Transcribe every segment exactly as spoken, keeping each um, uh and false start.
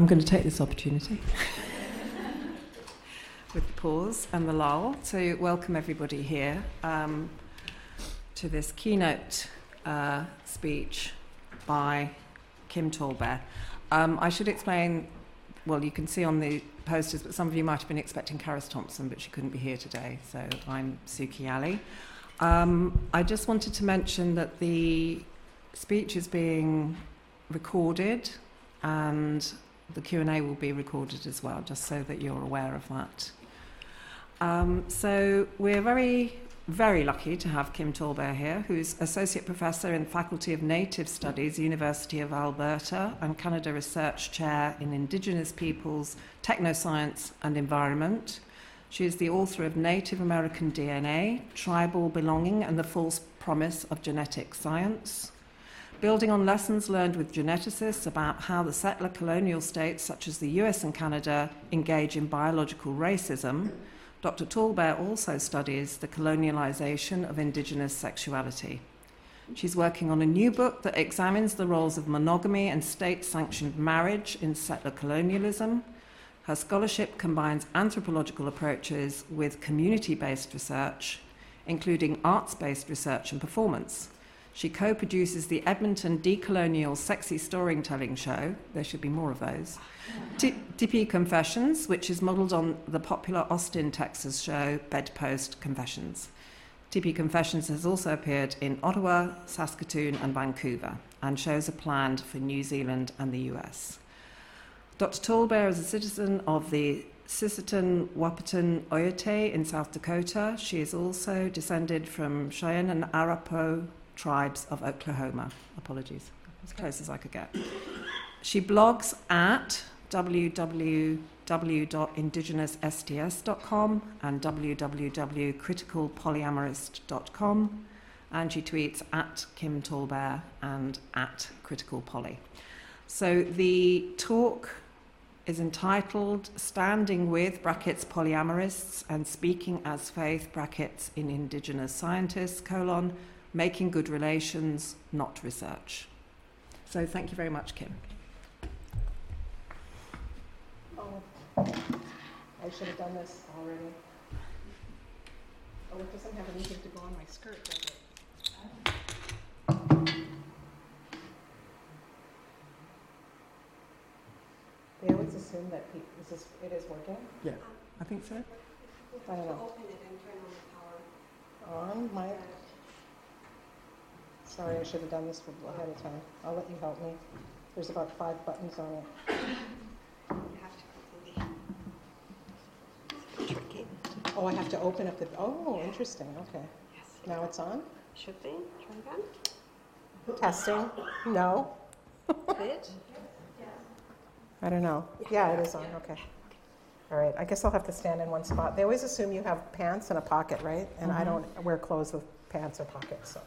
I'm going to take this opportunity with the pause and the lull to welcome everybody here um, to this keynote uh, speech by Kim Tallbear. Um, I should explain, well, you can see on the posters, but some of you might have been expecting Karis Thompson, but she couldn't be here today, so I'm Suki Ali. Um, I just wanted to mention that the speech is being recorded and the Q and A will be recorded as well, just so that you're aware of that. Um, so we're very, very lucky to have Kim Tallbear here, who's Associate Professor in the Faculty of Native Studies, University of Alberta, and Canada Research Chair in Indigenous Peoples, Technoscience and Environment. She is the author of Native American D N A, Tribal Belonging and the False Promise of Genetic Science. Building on lessons learned with geneticists about how the settler colonial states such as the U S and Canada engage in biological racism, Doctor Tallbear also studies the colonialization of Indigenous sexuality. She's working on a new book that examines the roles of monogamy and state-sanctioned marriage in settler colonialism. Her scholarship combines anthropological approaches with community-based research, including arts-based research and performance. She co-produces the Edmonton Decolonial Sexy Storytelling Show, there should be more of those, T- Tipi Confessions, which is modelled on the popular Austin, Texas show Bedpost Confessions. Tipi Confessions has also appeared in Ottawa, Saskatoon and Vancouver, and shows are planned for New Zealand and the U S. Doctor Tallbear is a citizen of the Sisseton Wahpeton Oyate in South Dakota. She is also descended from Cheyenne and Arapaho tribes of Oklahoma. Apologies, as close as I could get. She blogs at w w w dot indigenous s t s dot com and w w w dot critical polyamorist dot com, and she tweets at Kim Tallbear and at Critical Poly. So the talk is entitled Standing with brackets polyamorists and Speaking as Faith brackets in Indigenous Scientists, colon, Making Good Relations, Not Research. So thank you very much, Kim. Oh, I should have done this already. Oh, it doesn't have anything to go on my skirt, does it? They always assume that pe- this is, it is working. Yeah, I think so. I don't know. Open it and turn on the power. On my. Sorry, I should have done this ahead of time. I'll let you help me. There's about five buttons on it. You have to completely. Tricky. Oh, I have to open up the. Oh, interesting. Okay. Yes. Now it's on. Should be. Try again. Testing. No. Bit. I don't know. Yeah, it is on. Okay. All right. I guess I'll have to stand in one spot. They always assume you have pants and a pocket, right? And mm-hmm. I don't wear clothes with pants or pockets. So.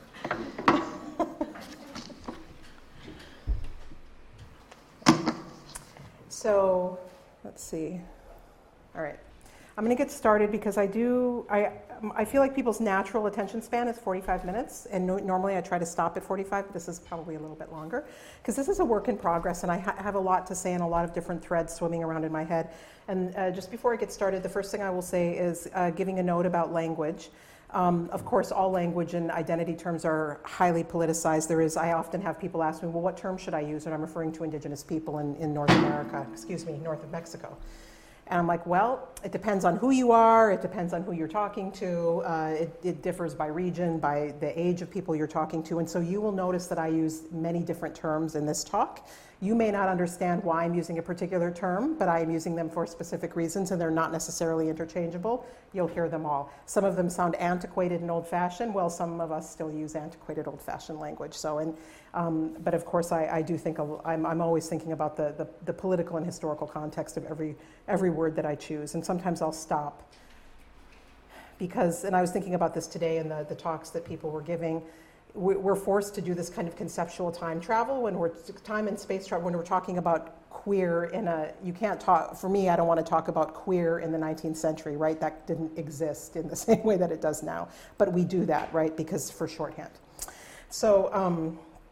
So, let's see. All right. I'm going to get started because I do, I, I feel like people's natural attention span is forty-five minutes, and no, normally I try to stop at forty-five, but this is probably a little bit longer, because this is a work in progress, and I ha- have a lot to say and a lot of different threads swimming around in my head. And uh, just before I get started, the first thing I will say is uh, giving a note about language. Um, of course, all language and identity terms are highly politicized. There is, I often have people ask me, well, what term should I use? And I'm referring to indigenous people in, in North America, excuse me, north of Mexico. And I'm like, well, it depends on who you are, it depends on who you're talking to, uh, it, it differs by region, by the age of people you're talking to, and so you will notice that I use many different terms in this talk. You may not understand why I'm using a particular term, but I am using them for specific reasons, and they're not necessarily interchangeable. You'll hear them all. Some of them sound antiquated and old-fashioned. Well, some of us still use antiquated, old-fashioned language. So, and um, but of course, I, I do think of, I'm, I'm always thinking about the, the the political and historical context of every every word that I choose, and sometimes I'll stop because, and I was thinking about this today in the the talks that people were giving. We're forced to do this kind of conceptual time travel when we're time and space travel when we're talking about queer in a, you can't talk, for me, I don't want to talk about queer in the nineteenth century, right? That didn't exist in the same way that it does now. But we do that, right? Because for shorthand. So um,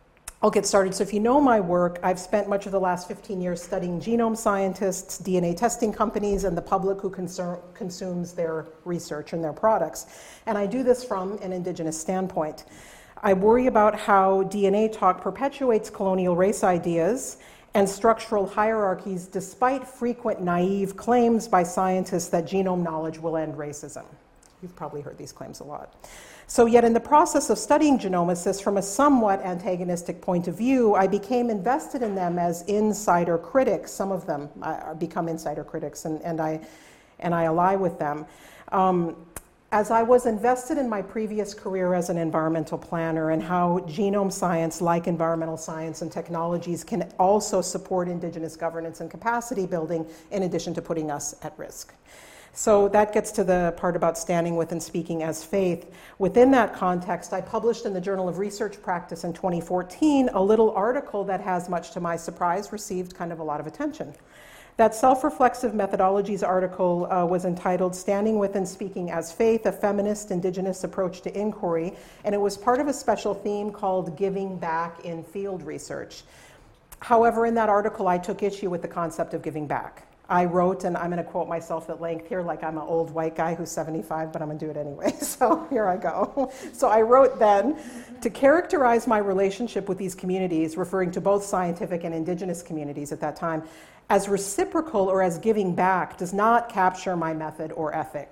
I'll get started. So if you know my work, I've spent much of the last fifteen years studying genome scientists, D N A testing companies, and the public who conser- consumes their research and their products. And I do this from an indigenous standpoint. I worry about how D N A talk perpetuates colonial race ideas and structural hierarchies despite frequent naive claims by scientists that genome knowledge will end racism. You've probably heard these claims a lot. So yet in the process of studying genomicists from a somewhat antagonistic point of view, I became invested in them as insider critics. Some of them uh, become insider critics, and, and, I, and I ally with them. Um, as I was invested in my previous career as an environmental planner and how genome science, like environmental science and technologies, can also support indigenous governance and capacity building in addition to putting us at risk. So that gets to the part about standing with and speaking as faith. Within that context, I published in the Journal of Research Practice in twenty fourteen a little article that has, much to my surprise, received kind of a lot of attention. That self-reflexive methodologies article uh, was entitled Standing with and Speaking as Faith, a Feminist Indigenous Approach to Inquiry, and it was part of a special theme called Giving Back in Field Research. However, in that article, I took issue with the concept of giving back. I wrote, and I'm going to quote myself at length here like I'm an old white guy who's seventy-five, but I'm going to do it anyway. So here I go. So I wrote then, to characterize my relationship with these communities, referring to both scientific and indigenous communities at that time, as reciprocal or as giving back does not capture my method or ethic.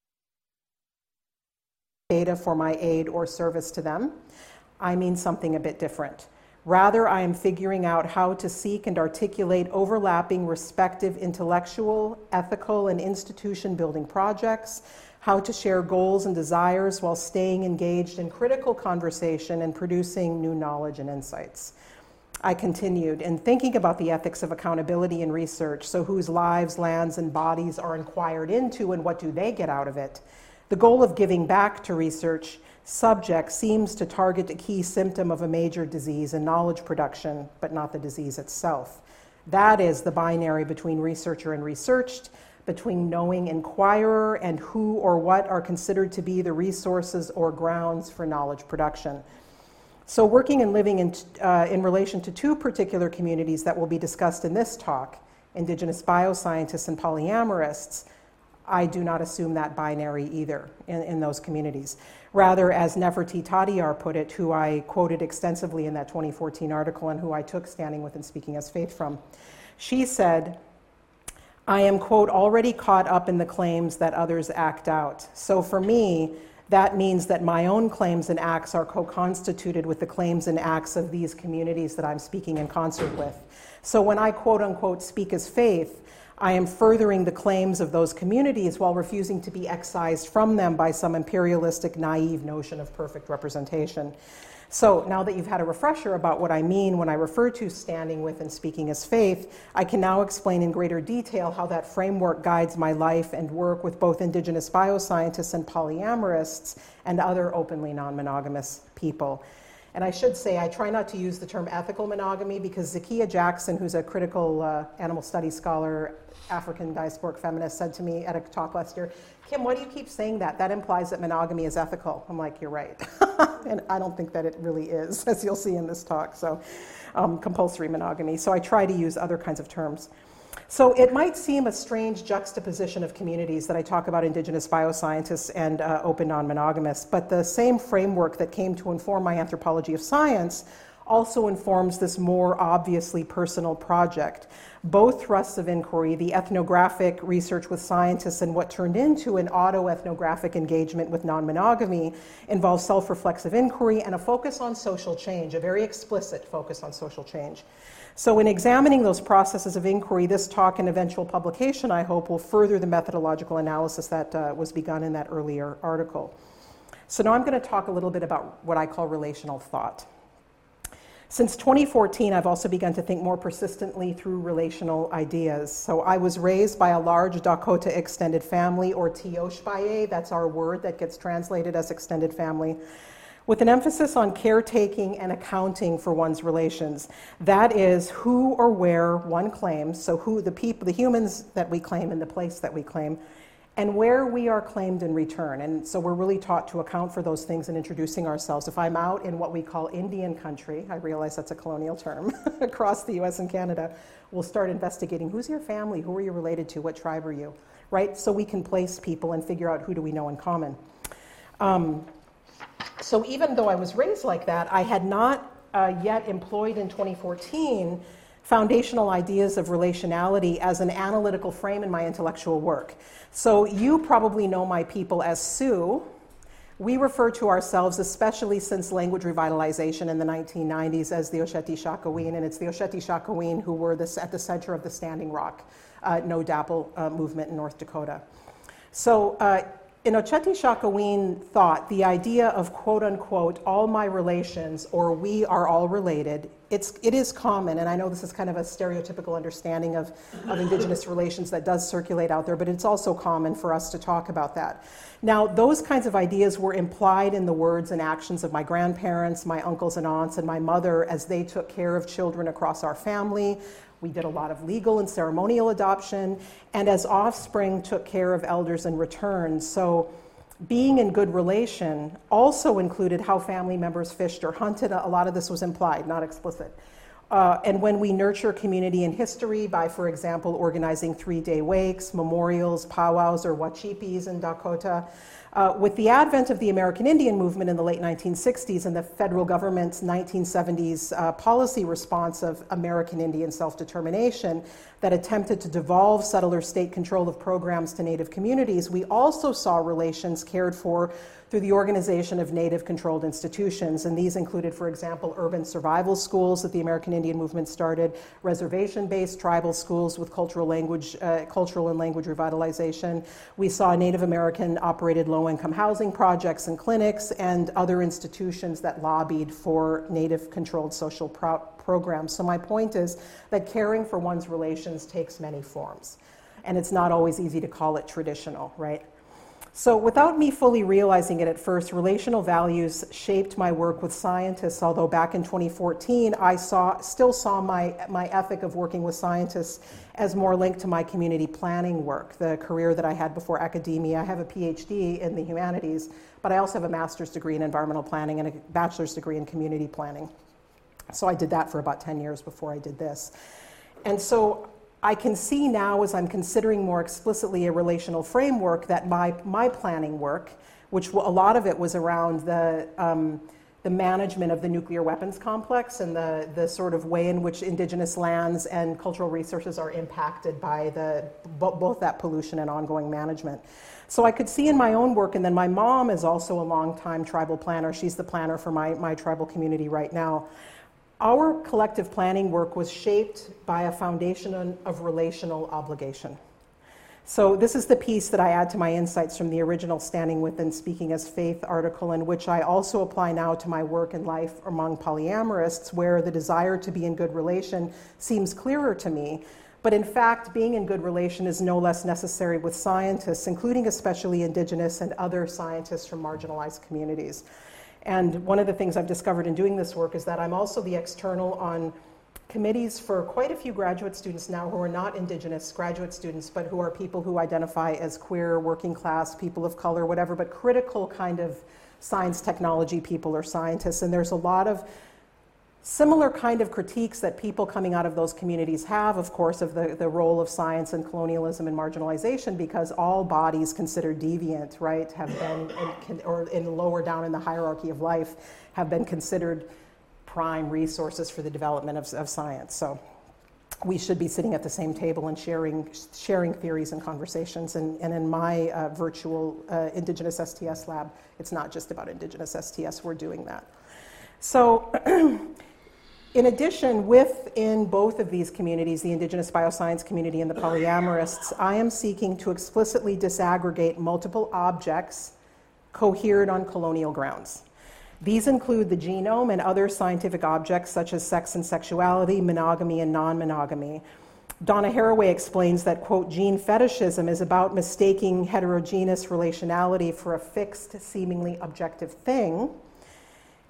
Data for my aid or service to them. I mean something a bit different. Rather, I am figuring out how to seek and articulate overlapping respective intellectual, ethical, and institution-building projects, how to share goals and desires while staying engaged in critical conversation and producing new knowledge and insights. I continued, in thinking about the ethics of accountability in research, so whose lives, lands, and bodies are inquired into and what do they get out of it, the goal of giving back to research subject seems to target a key symptom of a major disease in knowledge production, but not the disease itself. That is the binary between researcher and researched, between knowing inquirer and who or what are considered to be the resources or grounds for knowledge production. So working and living in, uh, in relation to two particular communities that will be discussed in this talk, indigenous bioscientists and polyamorists, I do not assume that binary either in, in those communities. Rather, as Nefertiti Tadiar put it, who I quoted extensively in that twenty fourteen article and who I took Standing with and Speaking as Faith from, she said, I am, quote, already caught up in the claims that others act out. So for me, that means that my own claims and acts are co-constituted with the claims and acts of these communities that I'm speaking in concert with. So when I, quote unquote, speak as faith, I am furthering the claims of those communities while refusing to be excised from them by some imperialistic, naive notion of perfect representation. So now that you've had a refresher about what I mean when I refer to standing with and speaking as faith, I can now explain in greater detail how that framework guides my life and work with both indigenous bioscientists and polyamorists and other openly non-monogamous people. And I should say, I try not to use the term ethical monogamy because Zakiya Jackson, who's a critical uh, animal studies scholar, African diasporic feminist, said to me at a talk last year, Kim, why do you keep saying that? That implies that monogamy is ethical. I'm like, you're right. And I don't think that it really is, as you'll see in this talk. So um, compulsory monogamy. So I try to use other kinds of terms. So it might seem a strange juxtaposition of communities that I talk about indigenous bioscientists and uh, open non-monogamists, but the same framework that came to inform my anthropology of science also informs this more obviously personal project. Both thrusts of inquiry, the ethnographic research with scientists and what turned into an auto-ethnographic engagement with non-monogamy, involve self-reflexive inquiry and a focus on social change, a very explicit focus on social change. So in examining those processes of inquiry, this talk and eventual publication, I hope, will further the methodological analysis that uh, was begun in that earlier article. So now I'm going to talk a little bit about what I call relational thought. Since twenty fourteen, I've also begun to think more persistently through relational ideas. So I was raised by a large Dakota extended family, or Tioshbaye, that's our word that gets translated as extended family, with an emphasis on caretaking and accounting for one's relations. That is, who or where one claims, so who the people, the humans that we claim and the place that we claim, and where we are claimed in return. And so we're really taught to account for those things in introducing ourselves. If I'm out in what we call Indian country, I realize that's a colonial term, across the U S and Canada, we'll start investigating who's your family, who are you related to, what tribe are you, right? So we can place people and figure out who do we know in common. Um, so even though I was raised like that, I had not uh, yet employed in twenty fourteen foundational ideas of relationality as an analytical frame in my intellectual work. So you probably know my people as Sioux. We refer to ourselves, especially since language revitalization in the nineteen nineties, as the Oceti-Sakowin, and it's the Oceti-Sakowin who were this, at the center of the Standing Rock uh, No DAPL uh, movement in North Dakota. So uh, in Oceti-Sakowin thought, the idea of quote unquote, all my relations, or we are all related, it's, it is common, and I know this is kind of a stereotypical understanding of, of Indigenous relations that does circulate out there, but it's also common for us to talk about that. Now, those kinds of ideas were implied in the words and actions of my grandparents, my uncles and aunts, and my mother as they took care of children across our family. We did a lot of legal and ceremonial adoption, and as offspring took care of elders in return. So being in good relation also included how family members fished or hunted. A lot of this was implied, not explicit. Uh, and when we nurture community and history by, for example, organizing three-day wakes, memorials, powwows, or wachipis in Dakota, uh, with the advent of the American Indian movement in the late nineteen sixties and the federal government's nineteen seventies uh, policy response of American Indian self-determination that attempted to devolve settler state control of programs to Native communities, we also saw relations cared for through the organization of Native-controlled institutions. And these included, for example, urban survival schools that the American Indian movement started, reservation-based tribal schools with cultural language, uh, cultural and language revitalization. We saw Native American-operated low-income housing projects and clinics, and other institutions that lobbied for Native-controlled social pro- programs. So my point is that caring for one's relations takes many forms, and it's not always easy to call it traditional, right? So without me fully realizing it at first, relational values shaped my work with scientists, although back in twenty fourteen, I saw, still saw my, my ethic of working with scientists as more linked to my community planning work, the career that I had before academia. I have a P H D in the humanities, but I also have a master's degree in environmental planning and a bachelor's degree in community planning. So I did that for about ten years before I did this. And so I can see now, as I'm considering more explicitly a relational framework, that my, my planning work, which a lot of it was around the, um, the management of the nuclear weapons complex and the, the sort of way in which Indigenous lands and cultural resources are impacted by the, both that pollution and ongoing management. So I could see in my own work, and then my mom is also a longtime tribal planner. She's the planner for my, my tribal community right now. Our collective planning work was shaped by a foundation of relational obligation. So this is the piece that I add to my insights from the original Standing With and Speaking as Faith article, in which I also apply now to my work and life among polyamorists, where the desire to be in good relation seems clearer to me. But in fact, being in good relation is no less necessary with scientists, including especially Indigenous and other scientists from marginalized communities. And one of the things I've discovered in doing this work is that I'm also the external on committees for quite a few graduate students now who are not Indigenous graduate students, but who are people who identify as queer, working class, people of color, whatever, but critical kind of science technology people or scientists. And there's a lot of similar kind of critiques that people coming out of those communities have, of course, of the, the role of science and colonialism and marginalization, because all bodies considered deviant, right, have been, in, or in lower down in the hierarchy of life, have been considered prime resources for the development of, of science. So we should be sitting at the same table and sharing, sharing theories and conversations. And, and in my uh, virtual uh, Indigenous S T S lab, it's not just about Indigenous S T S, we're doing that. So in addition, within both of these communities, the Indigenous bioscience community and the polyamorists, I am seeking to explicitly disaggregate multiple objects cohered on colonial grounds. These include the genome and other scientific objects such as sex and sexuality, monogamy and non-monogamy. Donna Haraway explains that, quote, gene fetishism is about mistaking heterogeneous relationality for a fixed, seemingly objective thing.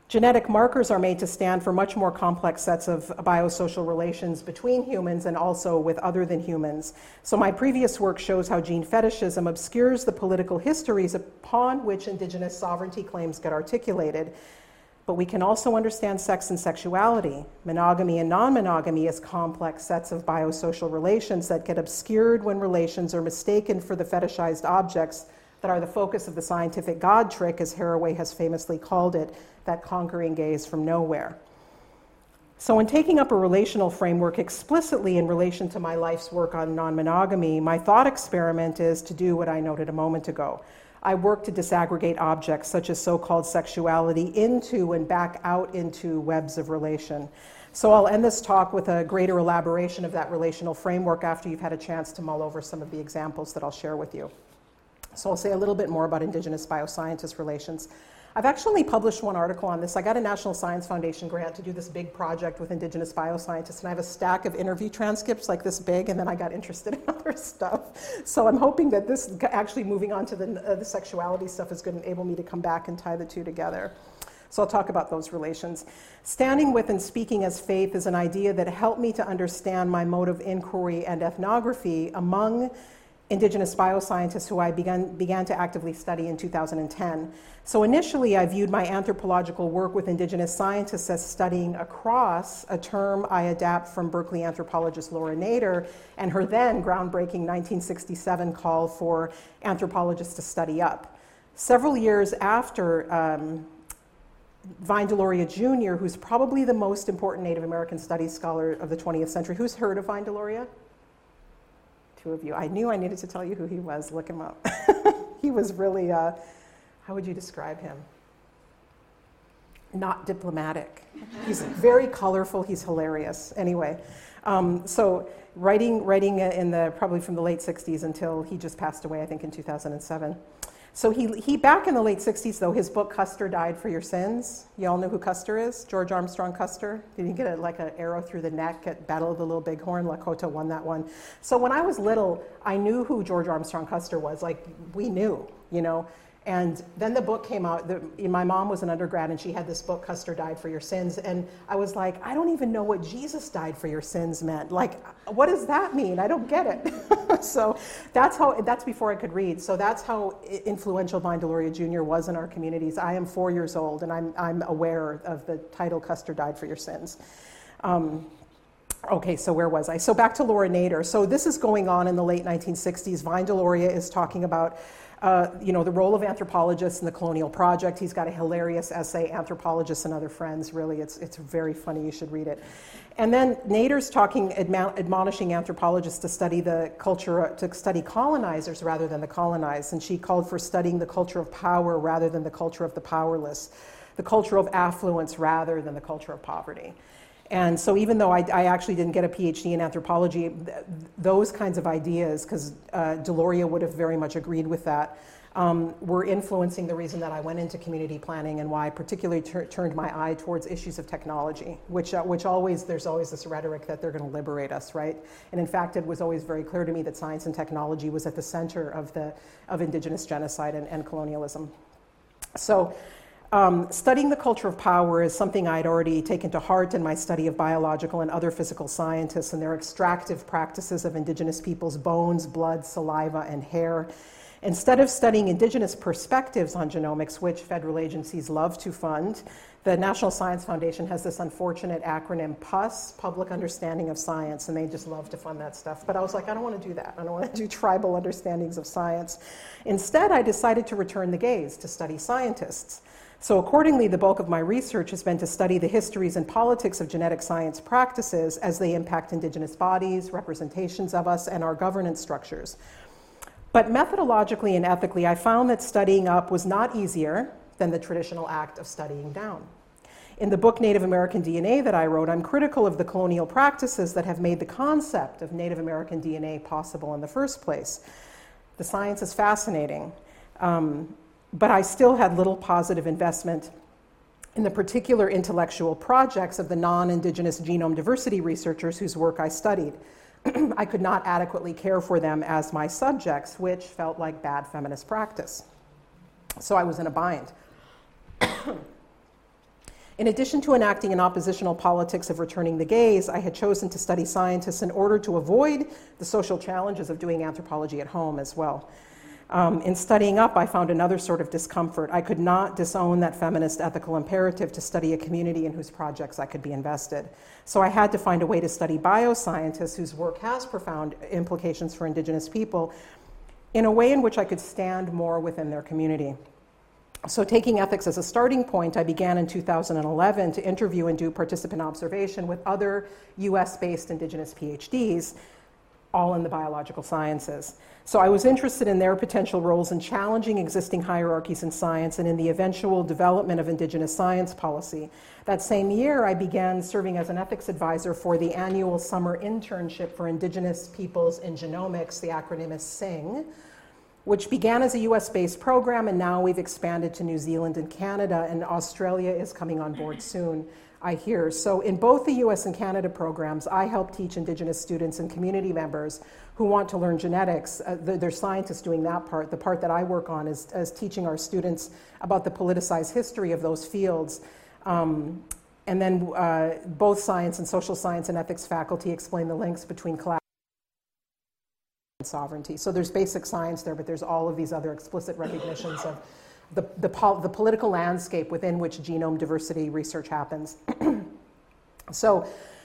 Genetic markers are made to stand for much more complex sets of biosocial relations between humans and also with other than humans. So my previous work shows how gene fetishism obscures the political histories upon which indigenous sovereignty claims get articulated. But we can also understand sex and sexuality, monogamy and non-monogamy as complex sets of biosocial relations that get obscured when relations are mistaken for the fetishized objects that are the focus of the scientific God trick, as Haraway has famously called it, that conquering gaze from nowhere. So when taking up a relational framework explicitly in relation to my life's work on non-monogamy, my thought experiment is to do what I noted a moment ago. I work to disaggregate objects such as so-called sexuality into and back out into webs of relation. So I'll end this talk with a greater elaboration of that relational framework after you've had a chance to mull over some of the examples that I'll share with you. So I'll say a little bit more about Indigenous bioscientist relations. I've actually published one article on this. I got a National Science Foundation grant to do this big project with Indigenous bioscientists, and I have a stack of interview transcripts like this big, and then I got interested in other stuff. So I'm hoping that this, actually moving on to the, uh, the sexuality stuff, is going to enable me to come back and tie the two together. So I'll talk about those relations. Standing with and speaking as faith is an idea that helped me to understand my mode of inquiry and ethnography among Indigenous bioscientists who I began, began to actively study in two thousand ten. So initially, I viewed my anthropological work with Indigenous scientists as studying across, a term I adapt from Berkeley anthropologist Laura Nader and her then groundbreaking nineteen sixty-seven call for anthropologists to study up. Several years after um, Vine Deloria Junior, who's probably the most important Native American studies scholar of the twentieth century. Who's heard of Vine Deloria? Two of you. I knew I needed to tell you who he was. Look him up. He was really, uh, how would you describe him? Not diplomatic. He's very colorful. He's hilarious. Anyway, um, so writing, writing in the, probably from the late sixties until he just passed away, I think in two thousand seven. So he, he, back in the late sixties, though, his book, Custer Died for Your Sins. You all know who Custer is? George Armstrong Custer. Did he get a, like an arrow through the neck at Battle of the Little Bighorn? Lakota won that one. So when I was little, I knew who George Armstrong Custer was. Like, we knew, you know. And then the book came out. The, my mom was an undergrad, and she had this book, Custer Died for Your Sins. And I was like, I don't even know what Jesus died for your sins meant. Like, what does that mean? I don't get it. So that's how. That's before I could read. So that's how influential Vine Deloria Junior was in our communities. I am four years old, and I'm I'm aware of the title Custer Died for Your Sins. Um, Okay, so where was I? So back to Laura Nader. So this is going on in the late nineteen sixties. Vine Deloria is talking about, uh, you know, the role of anthropologists in the colonial project. He's got a hilarious essay, Anthropologists and Other Friends. Really, it's it's very funny. You should read it. And then Nader's talking, admo- admonishing anthropologists to study the culture, to study colonizers rather than the colonized. And she called for studying the culture of power rather than the culture of the powerless, the culture of affluence rather than the culture of poverty. And so even though I, I actually didn't get a PhD in anthropology, th- those kinds of ideas, because uh, Deloria would have very much agreed with that, um, were influencing the reason that I went into community planning and why I particularly tur- turned my eye towards issues of technology, which, uh, which always, there's always this rhetoric that they're going to liberate us, right? And in fact, it was always very clear to me that science and technology was at the center of, the, of indigenous genocide and, and colonialism. So, Um, studying the culture of power is something I'd already taken to heart in my study of biological and other physical scientists and their extractive practices of indigenous peoples' bones, blood, saliva, and hair. Instead of studying indigenous perspectives on genomics, which federal agencies love to fund, the National Science Foundation has this unfortunate acronym, PUS, Public Understanding of Science, and they just love to fund that stuff. But I was like, I don't want to do that. I don't want to do tribal understandings of science. Instead, I decided to return the gaze to study scientists. So accordingly, the bulk of my research has been to study the histories and politics of genetic science practices as they impact indigenous bodies, representations of us, and our governance structures. But methodologically and ethically, I found that studying up was not easier than the traditional act of studying down. In the book Native American D N A that I wrote, I'm critical of the colonial practices that have made the concept of Native American D N A possible in the first place. The science is fascinating. Um, But I still had little positive investment in the particular intellectual projects of the non-Indigenous genome diversity researchers whose work I studied. I could not adequately care for them as my subjects, which felt like bad feminist practice. So I was in a bind. In addition to enacting an oppositional politics of returning the gaze, I had chosen to study scientists in order to avoid the social challenges of doing anthropology at home as well. Um, in studying up, I found another sort of discomfort. I could not disown that feminist ethical imperative to study a community in whose projects I could be invested. So I had to find a way to study bioscientists whose work has profound implications for Indigenous people in a way in which I could stand more within their community. So taking ethics as a starting point, I began in two thousand eleven to interview and do participant observation with other U S-based Indigenous PhDs, all in the biological sciences. So I was interested in their potential roles in challenging existing hierarchies in science and in the eventual development of Indigenous science policy. That same year, I began serving as an ethics advisor for the annual summer internship for Indigenous Peoples in Genomics, the acronym is SING, which began as a U S-based program, and now we've expanded to New Zealand and Canada, and Australia is coming on board soon, I hear. So in both the U S and Canada programs, I help teach Indigenous students and community members who want to learn genetics. Uh, they're scientists doing that part. The part that I work on is, is teaching our students about the politicized history of those fields. Um, and then uh, both science and social science and ethics faculty explain the links between class and sovereignty. So there's basic science there, but there's all of these other explicit recognitions of the, the, pol the political landscape within which genome diversity research happens. So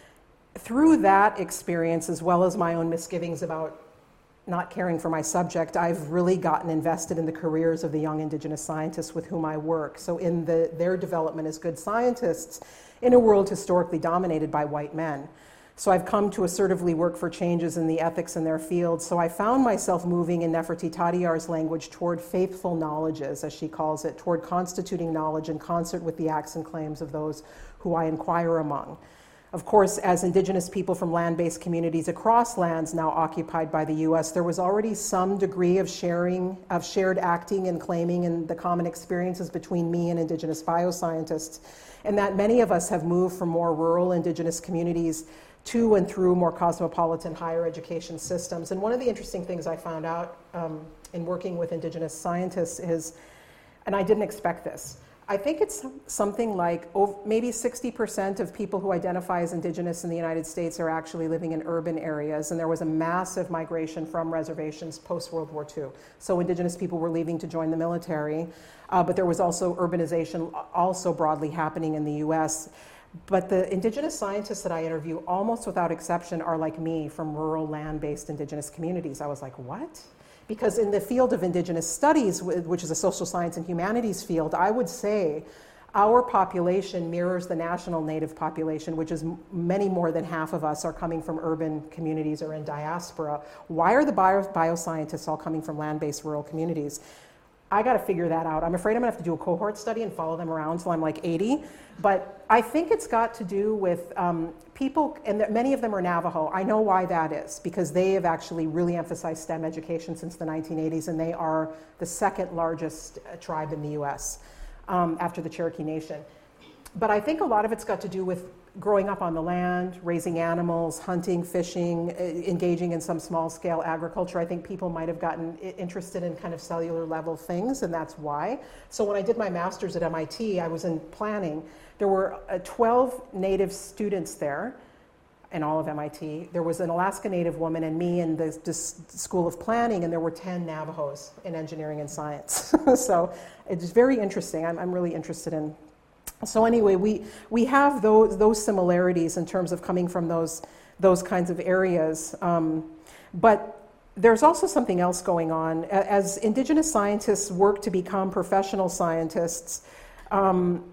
through that experience, as well as my own misgivings about not caring for my subject, I've really gotten invested in the careers of the young Indigenous scientists with whom I work. So in the, their development as good scientists in a world historically dominated by white men. So I've come to assertively work for changes in the ethics in their field. So I found myself moving in Nefertiti Tadiar's language toward faithful knowledges, as she calls it, toward constituting knowledge in concert with the acts and claims of those who I inquire among. Of course, as Indigenous people from land-based communities across lands now occupied by the U S, there was already some degree of sharing, of shared acting and claiming in the common experiences between me and Indigenous bioscientists, and that many of us have moved from more rural Indigenous communities to and through more cosmopolitan higher education systems. And one of the interesting things I found out um, in working with Indigenous scientists is, and I didn't expect this, I think it's something like over, maybe sixty percent of people who identify as Indigenous in the United States are actually living in urban areas, and there was a massive migration from reservations post-World War Two. So Indigenous people were leaving to join the military, uh, but there was also urbanization also broadly happening in the U S. But the Indigenous scientists that I interview, almost without exception, are like me, from rural land-based Indigenous communities. I was like, what? Because in the field of Indigenous studies, which is a social science and humanities field, I would say our population mirrors the national Native population, which is many more than half of us are coming from urban communities or in diaspora. Why are the bio bioscientists all coming from land-based rural communities? I got to figure that out. I'm afraid I'm going to have to do a cohort study and follow them around until I'm like eighty. But I think it's got to do with um, people, and many of them are Navajo. I know why that is, because they have actually really emphasized STEM education since the nineteen eighties, and they are the second largest tribe in the U S um, after the Cherokee Nation. But I think a lot of it's got to do with growing up on the land, raising animals, hunting, fishing, engaging in some small-scale agriculture. I think people might have gotten interested in kind of cellular level things, and that's why. So when I did my master's at M I T, I was in planning. There were uh, twelve Native students there in all of M I T. There was an Alaska Native woman and me in the, the School of Planning, and there were ten Navajos in engineering and science. So it's very interesting. I'm, I'm really interested in. So anyway, we, we have those, those similarities in terms of coming from those, those kinds of areas. Um, but there's also something else going on. As Indigenous scientists work to become professional scientists, um,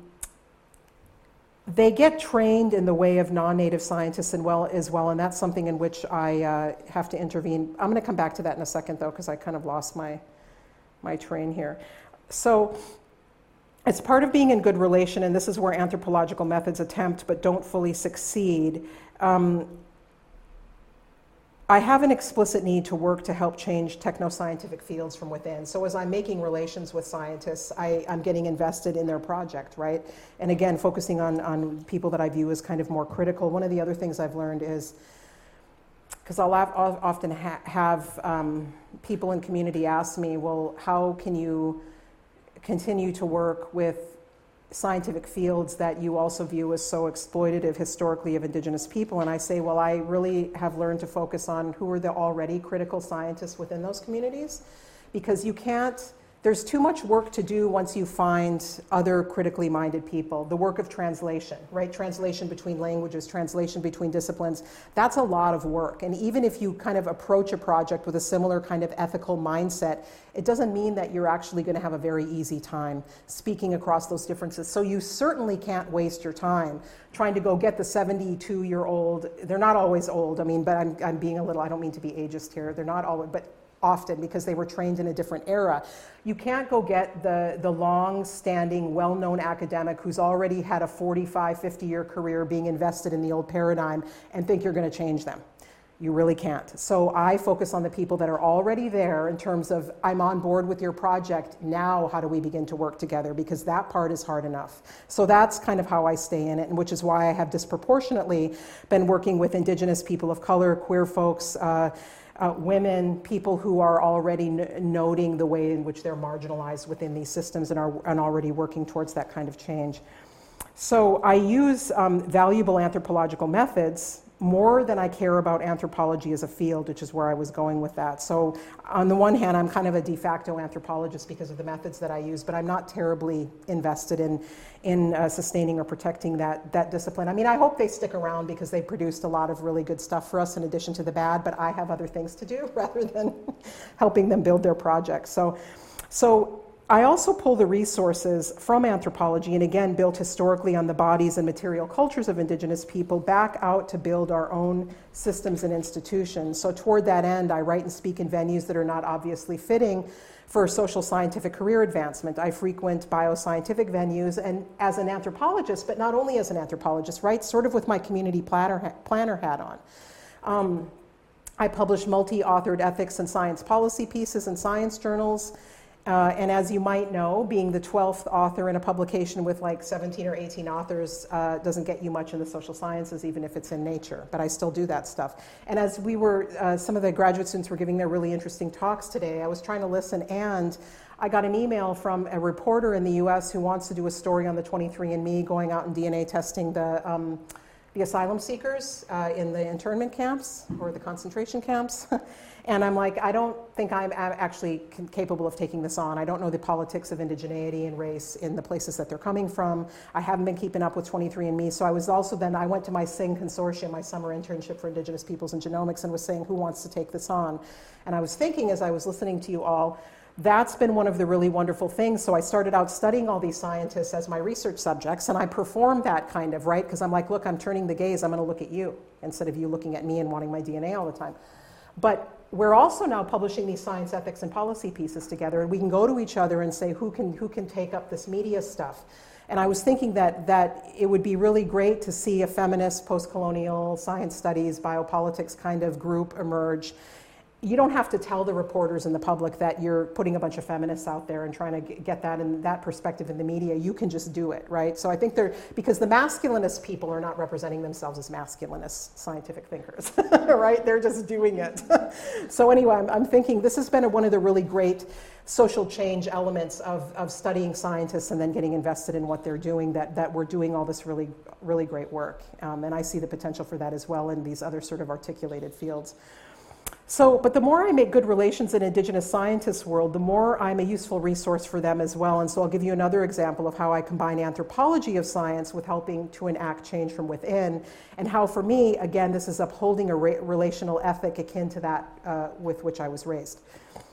they get trained in the way of non-Native scientists and well, as well, and that's something in which I uh, have to intervene. I'm going to come back to that in a second, though, because I kind of lost my, my train here. So as part of being in good relation, and this is where anthropological methods attempt but don't fully succeed, um, I have an explicit need to work to help change techno-scientific fields from within. So as I'm making relations with scientists, I, I'm getting invested in their project, right? And again, focusing on, on people that I view as kind of more critical. One of the other things I've learned is, because I'll, I'll often ha have um, people in community ask me, well, how can you continue to work with scientific fields that you also view as so exploitative historically of Indigenous people. And I say, well, I really have learned to focus on who are the already critical scientists within those communities, because you can't, there's too much work to do once you find other critically minded people. The work of translation, right? Translation between languages, translation between disciplines. That's a lot of work. And even if you kind of approach a project with a similar kind of ethical mindset, it doesn't mean that you're actually going to have a very easy time speaking across those differences. So you certainly can't waste your time trying to go get the seventy-two-year-old. They're not always old. I mean, but I'm, I'm being a little, I don't mean to be ageist here. They're not always, but often, because they were trained in a different era. You can't go get the, the long-standing, well-known academic who's already had a forty-five, fifty-year career being invested in the old paradigm and think you're going to change them. You really can't. So I focus on the people that are already there in terms of, I'm on board with your project, now how do we begin to work together? Because that part is hard enough. So that's kind of how I stay in it, and which is why I have disproportionately been working with Indigenous people of color, queer folks, uh, Uh, women, people who are already n- noting the way in which they're marginalized within these systems and are and already working towards that kind of change. So I use um, valuable anthropological methods more than I care about anthropology as a field, which is where I was going with that. So on the one hand, I'm kind of a de facto anthropologist because of the methods that I use, but I'm not terribly invested in, in uh, sustaining or protecting that, that discipline. I mean, I hope they stick around because they produced a lot of really good stuff for us in addition to the bad, but I have other things to do rather than helping them build their projects. So, so I also pull the resources from anthropology, and again, built historically on the bodies and material cultures of Indigenous people, back out to build our own systems and institutions. So toward that end, I write and speak in venues that are not obviously fitting for social scientific career advancement. I frequent bioscientific venues, and as an anthropologist, but not only as an anthropologist, right, sort of with my community planner, planner hat on. Um, I publish multi-authored ethics and science policy pieces in science journals. Uh, and as you might know, being the twelfth author in a publication with like seventeen or eighteen authors uh, doesn't get you much in the social sciences, even if it's in Nature, but I still do that stuff. And as we were, uh, some of the graduate students were giving their really interesting talks today, I was trying to listen, and I got an email from a reporter in the U S who wants to do a story on the twenty-three and me, going out and D N A testing the, um, the asylum seekers uh, in the internment camps or the concentration camps. And I'm like, I don't think I'm actually capable of taking this on. I don't know the politics of indigeneity and race in the places that they're coming from. I haven't been keeping up with twenty-three and me. So I was also then, I went to my S I N G consortium, my summer internship for Indigenous Peoples and Genomics, and was saying, who wants to take this on? And I was thinking as I was listening to you all, that's been one of the really wonderful things. So I started out studying all these scientists as my research subjects, and I performed that kind of, right? Because I'm like, look, I'm turning the gaze, I'm going to look at you, instead of you looking at me and wanting my D N A all the time. But we're also now publishing these science, ethics, and policy pieces together, and we can go to each other and say, who can, who can take up this media stuff? And I was thinking that, that it would be really great to see a feminist, post-colonial, science studies, biopolitics kind of group emerge. You don't have to tell the reporters and the public that you're putting a bunch of feminists out there and trying to get that and that perspective in the media. You can just do it, right? So I think they're, because the masculinist people are not representing themselves as masculinist scientific thinkers, right? They're just doing it. So anyway, I'm, I'm thinking this has been a, one of the really great social change elements of, of studying scientists and then getting invested in what they're doing, that, that we're doing all this really, really great work. Um, and I see the potential for that as well in these other sort of articulated fields. So, but the more I make good relations in Indigenous scientists world, the more I'm a useful resource for them as well. And so I'll give you another example of how I combine anthropology of science with helping to enact change from within, and how for me, again, this is upholding a re- relational ethic akin to that uh, with which I was raised.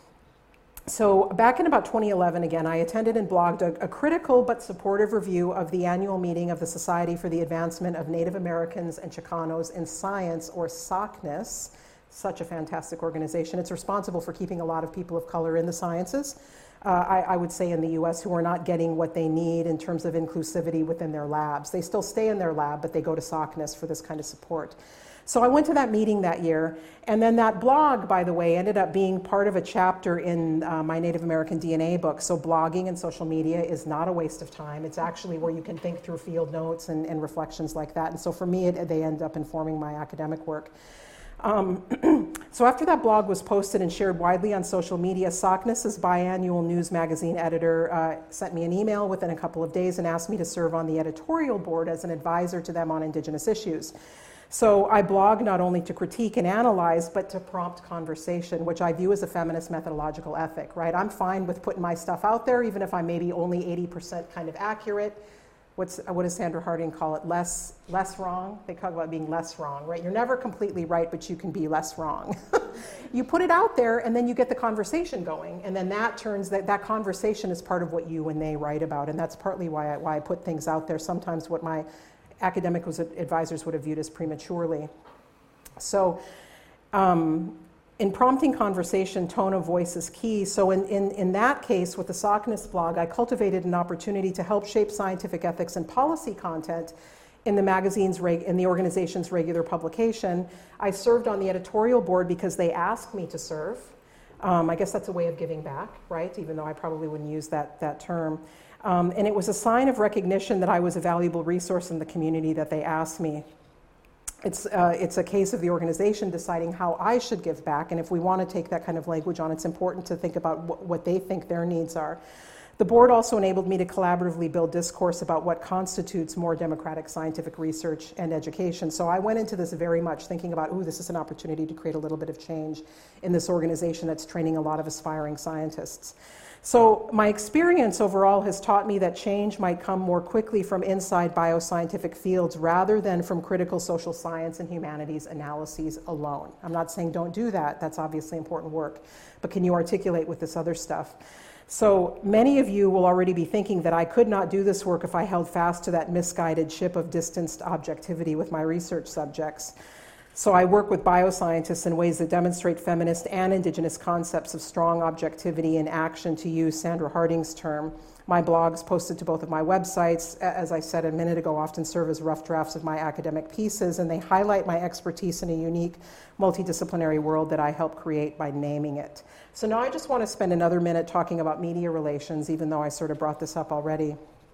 So back in about twenty eleven, again, I attended and blogged a, a critical but supportive review of the annual meeting of the Society for the Advancement of Native Americans and Chicanos in Science, or S O C N I S. Such a fantastic organization. It's responsible for keeping a lot of people of color in the sciences, uh, I, I would say in the U S, who are not getting what they need in terms of inclusivity within their labs. They still stay in their lab, but they go to S O C N I S for this kind of support. So I went to that meeting that year, and then that blog, by the way, ended up being part of a chapter in uh, my Native American D N A book. So blogging and social media is not a waste of time. It's actually where you can think through field notes and, and reflections like that. And so for me, it, they end up informing my academic work. Um, so after that blog was posted and shared widely on social media, Sockness's biannual news magazine editor uh, sent me an email within a couple of days and asked me to serve on the editorial board as an advisor to them on Indigenous issues. So I blog not only to critique and analyze, but to prompt conversation, which I view as a feminist methodological ethic, right? I'm fine with putting my stuff out there, even if I'm maybe only eighty percent kind of accurate. What's, what does Sandra Harding call it? Less, less wrong? They talk about being less wrong, right? You're never completely right, but you can be less wrong. You put it out there, and then you get the conversation going, and then that turns, that, that conversation is part of what you and they write about, and that's partly why I, why I put things out there, sometimes what my academic advisors would have viewed as prematurely. So, um, in prompting conversation, tone of voice is key. So in, in, in that case, with the Sockness blog, I cultivated an opportunity to help shape scientific ethics and policy content in the magazine's, reg- in the organization's regular publication. I served on the editorial board because they asked me to serve. Um, I guess that's a way of giving back, right? Even though I probably wouldn't use that, that term. Um, and it was a sign of recognition that I was a valuable resource in the community that they asked me. It's, uh, it's a case of the organization deciding how I should give back, and if we want to take that kind of language on, it's important to think about wh- what they think their needs are. The board also enabled me to collaboratively build discourse about what constitutes more democratic scientific research and education. So I went into this very much thinking about, ooh, this is an opportunity to create a little bit of change in this organization that's training a lot of aspiring scientists. So my experience overall has taught me that change might come more quickly from inside bioscientific fields rather than from critical social science and humanities analyses alone. I'm not saying don't do that, that's obviously important work, but can you articulate with this other stuff? So many of you will already be thinking that I could not do this work if I held fast to that misguided ship of distanced objectivity with my research subjects. So I work with bioscientists in ways that demonstrate feminist and Indigenous concepts of strong objectivity in action, to use Sandra Harding's term. My blogs posted to both of my websites, as I said a minute ago, often serve as rough drafts of my academic pieces, and they highlight my expertise in a unique multidisciplinary world that I help create by naming it. So now I just want to spend another minute talking about media relations, even though I sort of brought this up already.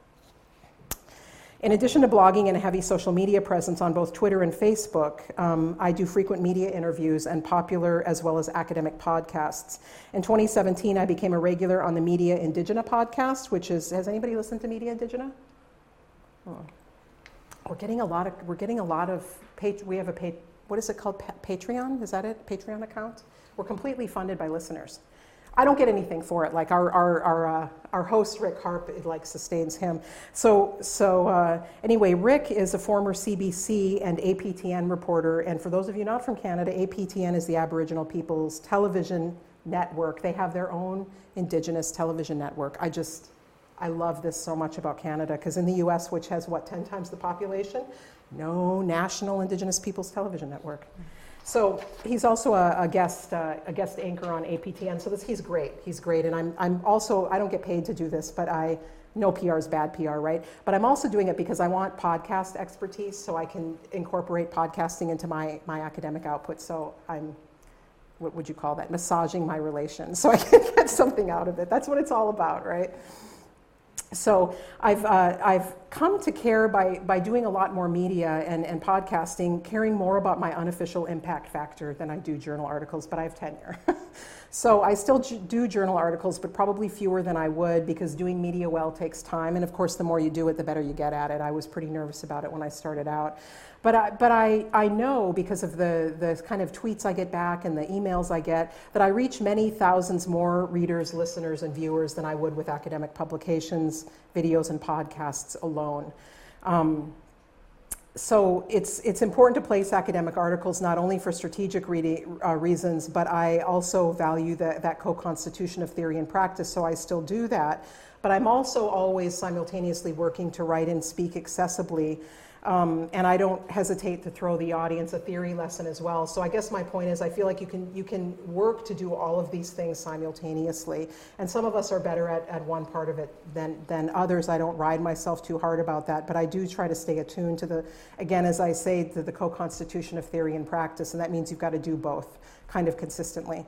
In addition to blogging and a heavy social media presence on both Twitter and Facebook, um, I do frequent media interviews and popular as well as academic podcasts. In twenty seventeen, I became a regular on the Media Indigena podcast, which is, has anybody listened to Media Indigena? Oh. We're getting a lot of, we're getting a lot of, pat- we have a, pat- what is it called, pa- Patreon? Is that it? Patreon account? We're completely funded by listeners. I don't get anything for it. Like our our our, uh, our host Rick Harp, it like sustains him. So so uh, anyway, Rick is a former C B C and A P T N reporter, and for those of you not from Canada, A P T N is the Aboriginal People's Television Network. They have their own Indigenous television network. I just I love this so much about Canada, because in the U S, which has what ten times the population, no national Indigenous People's Television Network. So he's also a, a guest uh, a guest anchor on A P T N. So this, he's great. He's great, and I'm I'm also I don't get paid to do this, but I know P R is bad P R, right? But I'm also doing it because I want podcast expertise, so I can incorporate podcasting into my my academic output. So I'm, what would you call that? Massaging my relations, so I can get something out of it. That's what it's all about, right? So I've uh, I've come to care by by doing a lot more media and, and podcasting, caring more about my unofficial impact factor than I do journal articles, but I have tenure. So I still j- do journal articles, but probably fewer than I would, because doing media well takes time, and of course the more you do it, the better you get at it. I was pretty nervous about it when I started out. But I, but I, I know, because of the, the kind of tweets I get back and the emails I get, that I reach many thousands more readers, listeners, and viewers than I would with academic publications, videos, and podcasts alone. Um, so it's it's important to place academic articles not only for strategic reading, uh, reasons, but I also value the, that co-constitution of theory and practice, so I still do that. But I'm also always simultaneously working to write and speak accessibly. Um, and I don't hesitate to throw the audience a theory lesson as well. So I guess my point is, I feel like you can you can work to do all of these things simultaneously. And some of us are better at, at one part of it than, than others. I don't ride myself too hard about that, but I do try to stay attuned to the, again, as I say, to the co-constitution of theory and practice, and that means you've got to do both kind of consistently.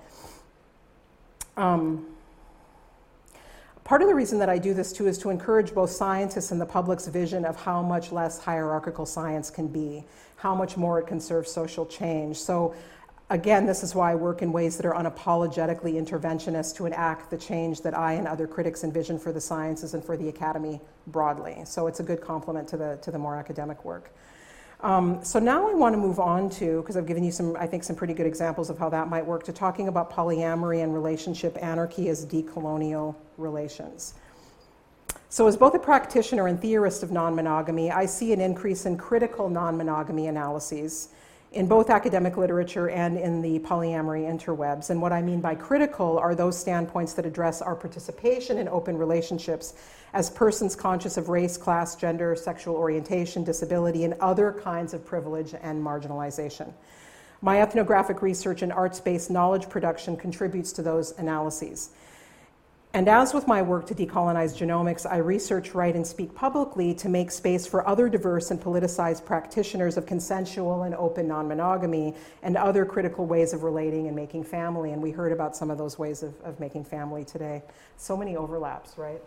Um, Part of the reason that I do this too is to encourage both scientists and the public's vision of how much less hierarchical science can be, how much more it can serve social change. So again, this is why I work in ways that are unapologetically interventionist to enact the change that I and other critics envision for the sciences and for the academy broadly. So it's a good complement to the, to the more academic work. Um, so now I want to move on to, because I've given you some, I think, some pretty good examples of how that might work, to talking about polyamory and relationship anarchy as decolonial relations. So as both a practitioner and theorist of non-monogamy, I see an increase in critical non-monogamy analyses in both academic literature and in the polyamory interwebs. And what I mean by critical are those standpoints that address our participation in open relationships as persons conscious of race, class, gender, sexual orientation, disability, and other kinds of privilege and marginalization. My ethnographic research and arts-based knowledge production contributes to those analyses. And as with my work to decolonize genomics, I research, write, and speak publicly to make space for other diverse and politicized practitioners of consensual and open non-monogamy and other critical ways of relating and making family. And we heard about some of those ways of, of making family today. So many overlaps, right?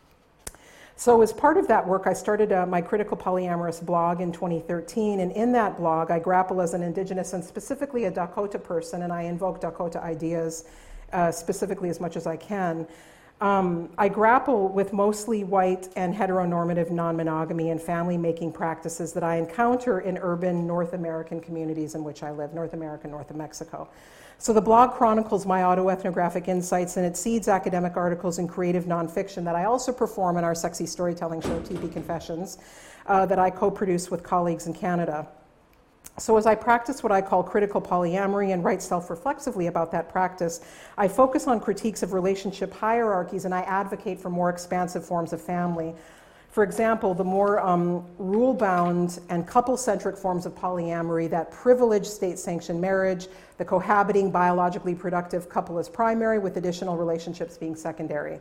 So as part of that work, I started uh, my Critical Polyamorous blog in twenty thirteen. And in that blog, I grapple as an Indigenous and specifically a Dakota person, and I invoke Dakota ideas uh, specifically as much as I can. Um, I grapple with mostly white and heteronormative non-monogamy and family-making practices that I encounter in urban North American communities in which I live, North America, north of Mexico. So the blog chronicles my autoethnographic insights, and it seeds academic articles and creative nonfiction that I also perform in our sexy storytelling show, T P Confessions, uh, that I co-produce with colleagues in Canada. So as I practice what I call critical polyamory and write self-reflexively about that practice, I focus on critiques of relationship hierarchies, and I advocate for more expansive forms of family. For example, the more um, rule-bound and couple-centric forms of polyamory that privilege state-sanctioned marriage, the cohabiting, biologically productive couple as primary, with additional relationships being secondary.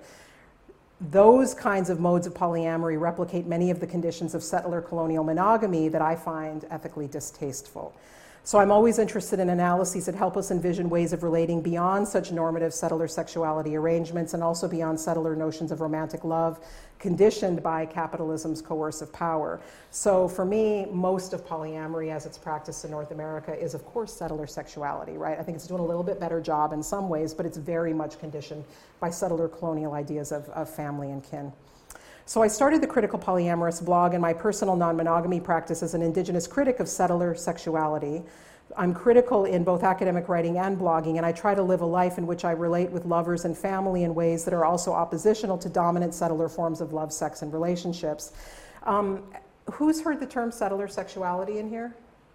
Those kinds of modes of polyamory replicate many of the conditions of settler colonial monogamy that I find ethically distasteful. So I'm always interested in analyses that help us envision ways of relating beyond such normative settler sexuality arrangements and also beyond settler notions of romantic love conditioned by capitalism's coercive power. So for me, most of polyamory as it's practiced in North America is, of course, settler sexuality, right? I think it's doing a little bit better job in some ways, but it's very much conditioned by settler colonial ideas of, of family and kin. So I started the Critical Polyamorous blog in my personal non-monogamy practice as an Indigenous critic of settler sexuality. I'm critical in both academic writing and blogging, and I try to live a life in which I relate with lovers and family in ways that are also oppositional to dominant settler forms of love, sex, and relationships. Um, who's heard the term settler sexuality in here?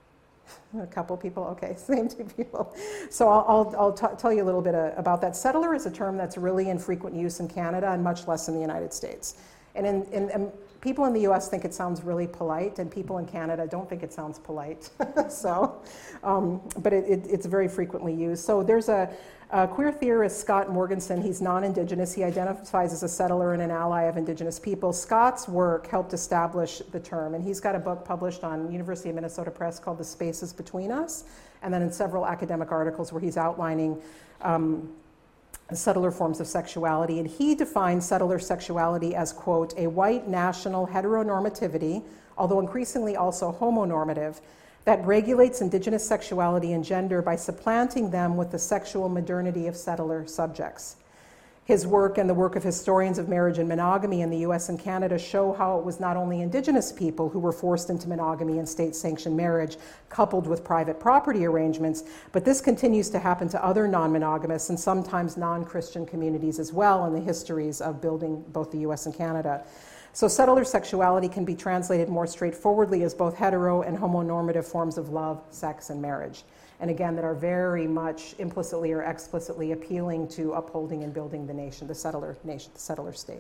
A couple people, okay, same two people. So I'll, I'll, I'll t- tell you a little bit uh, about that. Settler is a term that's really in frequent use in Canada and much less in the United States. And, in, in, and people in the U S think it sounds really polite, and people in Canada don't think it sounds polite. so, um, but it, it, it's very frequently used. So there's a, a queer theorist, Scott Morgenson. He's non-Indigenous. He identifies as a settler and an ally of Indigenous people. Scott's work helped establish the term, and he's got a book published on University of Minnesota Press called The Spaces Between Us, and then in several academic articles where he's outlining um, settler forms of sexuality. And he defines settler sexuality as, quote, a white national heteronormativity, although increasingly also homonormative, that regulates Indigenous sexuality and gender by supplanting them with the sexual modernity of settler subjects. His work and the work of historians of marriage and monogamy in the U S and Canada show how it was not only Indigenous people who were forced into monogamy and state-sanctioned marriage coupled with private property arrangements, but this continues to happen to other non-monogamous and sometimes non-Christian communities as well in the histories of building both the U S and Canada. So settler sexuality can be translated more straightforwardly as both hetero and homonormative forms of love, sex, and marriage. And again, that are very much implicitly or explicitly appealing to upholding and building the nation, the settler nation, the settler state.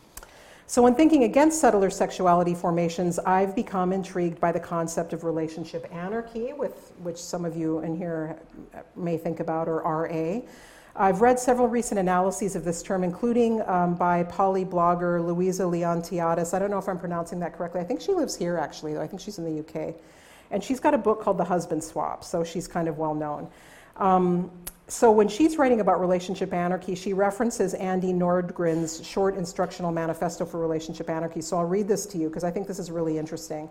So when thinking against settler sexuality formations, I've become intrigued by the concept of relationship anarchy, with which some of you in here may think about, or R A. I've read several recent analyses of this term, including um, by poly blogger Luisa Leontiadis. I don't know if I'm pronouncing that correctly. I think she lives here, actually, though. I think she's in the U K. And she's got a book called The Husband Swap, so she's kind of well known. Um, so when she's writing about relationship anarchy, she references Andy Nordgren's short instructional manifesto for relationship anarchy. So I'll read this to you because I think this is really interesting.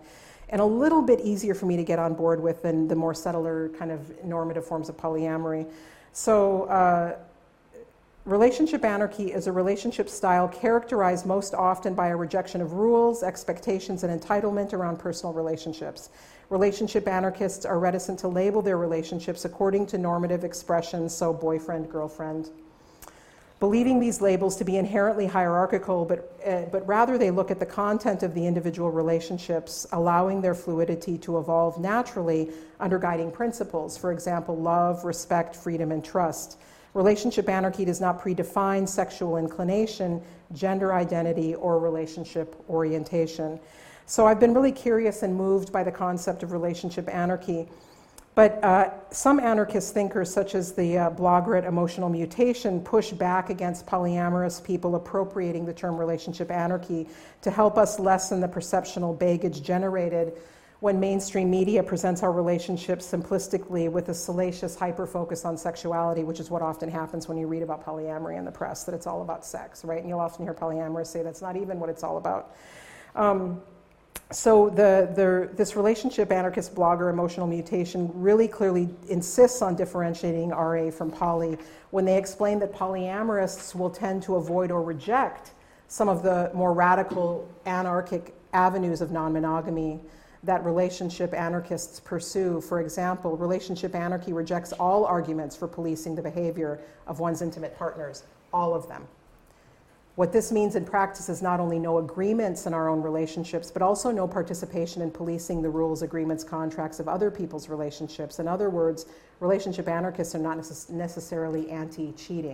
and a little bit easier for me to get on board with than the more subtler kind of normative forms of polyamory. So uh, relationship anarchy is a relationship style characterized most often by a rejection of rules, expectations, and entitlement around personal relationships. Relationship anarchists are reticent to label their relationships according to normative expressions, so boyfriend, girlfriend, believing these labels to be inherently hierarchical, but, uh, but rather they look at the content of the individual relationships, allowing their fluidity to evolve naturally under guiding principles, for example, love, respect, freedom, and trust. Relationship anarchy does not predefine sexual inclination, gender identity, or relationship orientation. So I've been really curious and moved by the concept of relationship anarchy. But uh, some anarchist thinkers, such as the uh, blogger at Emotional Mutation, push back against polyamorous people appropriating the term relationship anarchy to help us lessen the perceptual baggage generated when mainstream media presents our relationships simplistically with a salacious hyper-focus on sexuality, which is what often happens when you read about polyamory in the press, that it's all about sex, right? And you'll often hear polyamorists say that's not even what it's all about. Um, So the, the, this relationship anarchist blogger, Emotional Mutation, really clearly insists on differentiating R A from poly when they explain that polyamorists will tend to avoid or reject some of the more radical anarchic avenues of non-monogamy that relationship anarchists pursue. For example, relationship anarchy rejects all arguments for policing the behavior of one's intimate partners, all of them. What this means in practice is not only no agreements in our own relationships, but also no participation in policing the rules, agreements, contracts of other people's relationships. In other words, relationship anarchists are not necess- necessarily anti-cheating.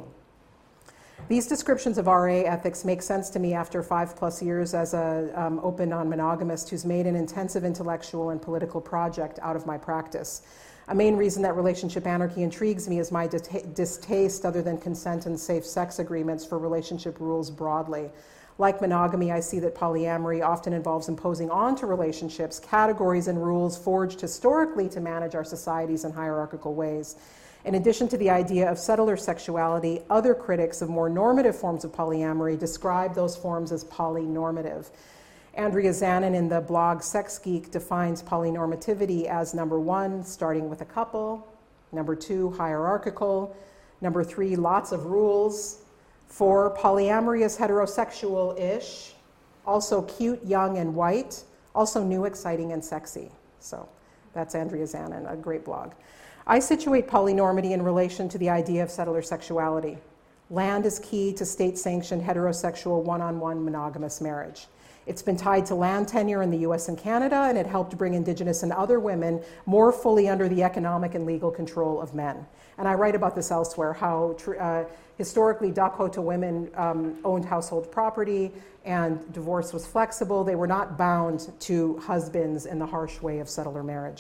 These descriptions of R A ethics make sense to me after five plus years as an um, open non-monogamist who's made an intensive intellectual and political project out of my practice. A main reason that relationship anarchy intrigues me is my distaste, other than consent and safe sex agreements, for relationship rules broadly. Like monogamy, I see that polyamory often involves imposing onto relationships categories and rules forged historically to manage our societies in hierarchical ways. In addition to the idea of subtler sexuality, other critics of more normative forms of polyamory describe those forms as polynormative. Andrea Zanin in the blog Sex Geek defines polynormativity as number one, starting with a couple, number two, hierarchical, number three, lots of rules, four, polyamory is heterosexual-ish, also cute, young, and white, also new, exciting, and sexy. So that's Andrea Zanin, a great blog. I situate polynormity in relation to the idea of subtler sexuality. Land is key to state-sanctioned heterosexual one-on-one monogamous marriage. It's been tied to land tenure in the U S and Canada, and it helped bring Indigenous and other women more fully under the economic and legal control of men. And I write about this elsewhere, how uh, historically Dakota women um, owned household property and divorce was flexible. They were not bound to husbands in the harsh way of settler marriage.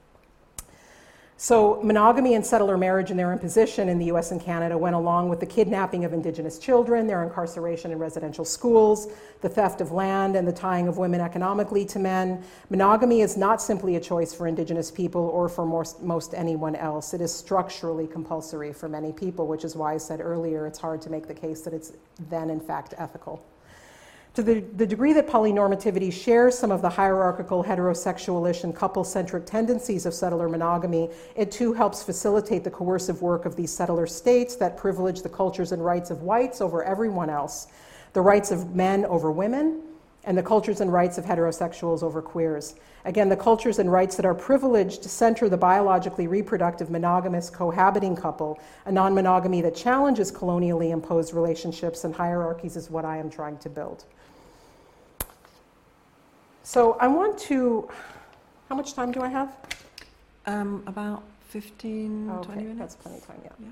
So monogamy and settler marriage and their imposition in the U S and Canada went along with the kidnapping of Indigenous children, their incarceration in residential schools, the theft of land, and the tying of women economically to men. Monogamy is not simply a choice for Indigenous people or for most, most anyone else. It is structurally compulsory for many people, which is why I said earlier it's hard to make the case that it's then in fact ethical. To the, the degree that polynormativity shares some of the hierarchical, heterosexualish, and couple-centric tendencies of settler monogamy, it too helps facilitate the coercive work of these settler states that privilege the cultures and rights of whites over everyone else, the rights of men over women, and the cultures and rights of heterosexuals over queers. Again, the cultures and rights that are privileged center the biologically reproductive monogamous cohabiting couple. A non-monogamy that challenges colonially imposed relationships and hierarchies is what I am trying to build. So I want to, how much time do I have? Um, about fifteen, oh, okay. twenty minutes. That's plenty of time, yeah. yeah.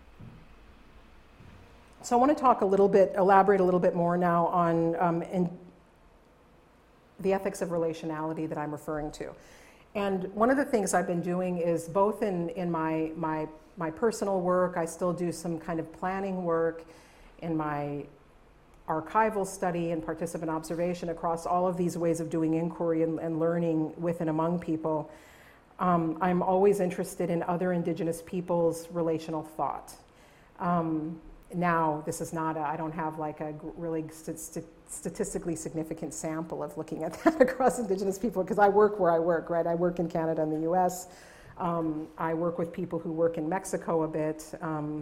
So I want to talk a little bit, elaborate a little bit more now on um, in the ethics of relationality that I'm referring to. And one of the things I've been doing is both in, in my, my, my personal work, I still do some kind of planning work in my archival study and participant observation across all of these ways of doing inquiry and, and learning with and among people. Um, I'm always interested in other Indigenous peoples' relational thought. Um, now, this is not, a, I don't have like a really st- st- statistically significant sample of looking at that across Indigenous people, because I work where I work, right? I work in Canada and the U S. Um, I work with people who work in Mexico a bit. Um,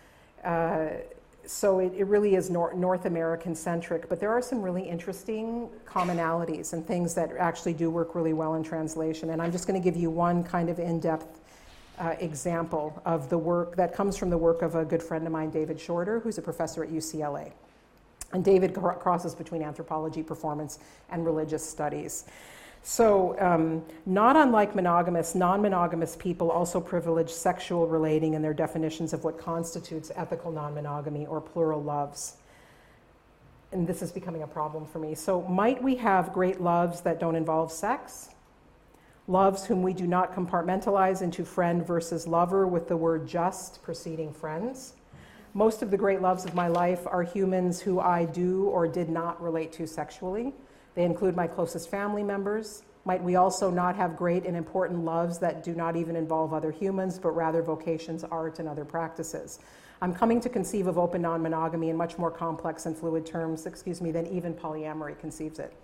uh, so it, it really is nor- North American centric, but there are some really interesting commonalities and things that actually do work really well in translation. And I'm just going to give you one kind of in-depth uh, example of the work that comes from the work of a good friend of mine, David Shorter, who's a professor at U C L A. And David cr- crosses between anthropology, performance, and religious studies. So, um, not unlike monogamous, non-monogamous people also privilege sexual relating in their definitions of what constitutes ethical non-monogamy or plural loves. And this is becoming a problem for me. So, might we have great loves that don't involve sex? Loves whom we do not compartmentalize into friend versus lover with the word just preceding friends? Most of the great loves of my life are humans who I do or did not relate to sexually. They include my closest family members. Might we also not have great and important loves that do not even involve other humans, but rather vocations, art, and other practices? I'm coming to conceive of open non-monogamy in much more complex and fluid terms, excuse me, than even polyamory conceives it.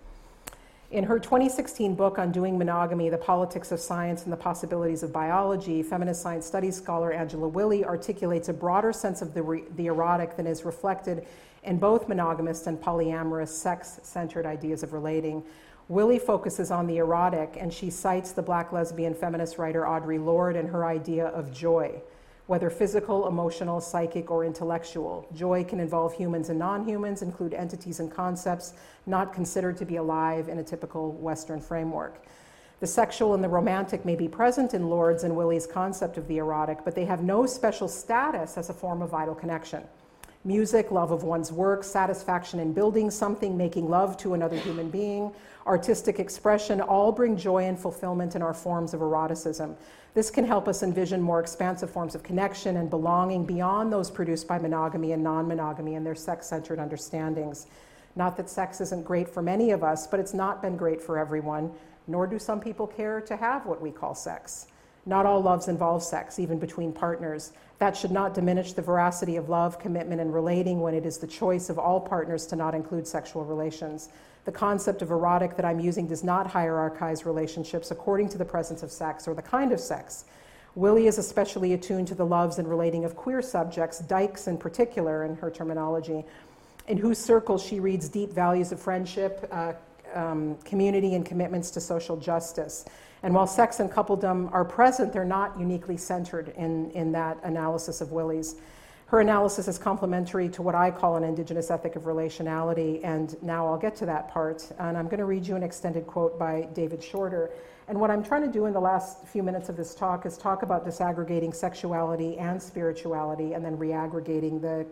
In her twenty sixteen book, Undoing Monogamy, The Politics of Science and the Possibilities of Biology, feminist science studies scholar Angela Willey articulates a broader sense of the, re- the erotic than is reflected in both monogamous and polyamorous sex-centered ideas of relating. Willey focuses on the erotic, and she cites the Black lesbian feminist writer Audre Lorde and her idea of joy. Whether physical, emotional, psychic, or intellectual, joy can involve humans and non-humans, include entities and concepts not considered to be alive in a typical Western framework. The sexual and the romantic may be present in Lorde's and Willey's concept of the erotic, but they have no special status as a form of vital connection. Music, love of one's work, satisfaction in building something, making love to another human being, artistic expression, all bring joy and fulfillment in our forms of eroticism. This can help us envision more expansive forms of connection and belonging beyond those produced by monogamy and non-monogamy and their sex-centered understandings. Not that sex isn't great for many of us, but it's not been great for everyone, nor do some people care to have what we call sex. Not all loves involve sex, even between partners. That should not diminish the veracity of love, commitment, and relating when it is the choice of all partners to not include sexual relations. The concept of erotic that I'm using does not hierarchize relationships according to the presence of sex or the kind of sex. Willey is especially attuned to the loves and relating of queer subjects, dykes in particular in her terminology, in whose circles she reads deep values of friendship, uh, um, community, and commitments to social justice. And while sex and coupledom are present, they're not uniquely centered in, in that analysis of Willey's. Her analysis is complementary to what I call an Indigenous ethic of relationality, and now I'll get to that part. And I'm going to read you an extended quote by David Shorter. And what I'm trying to do in the last few minutes of this talk is talk about disaggregating sexuality and spirituality and then reaggregating the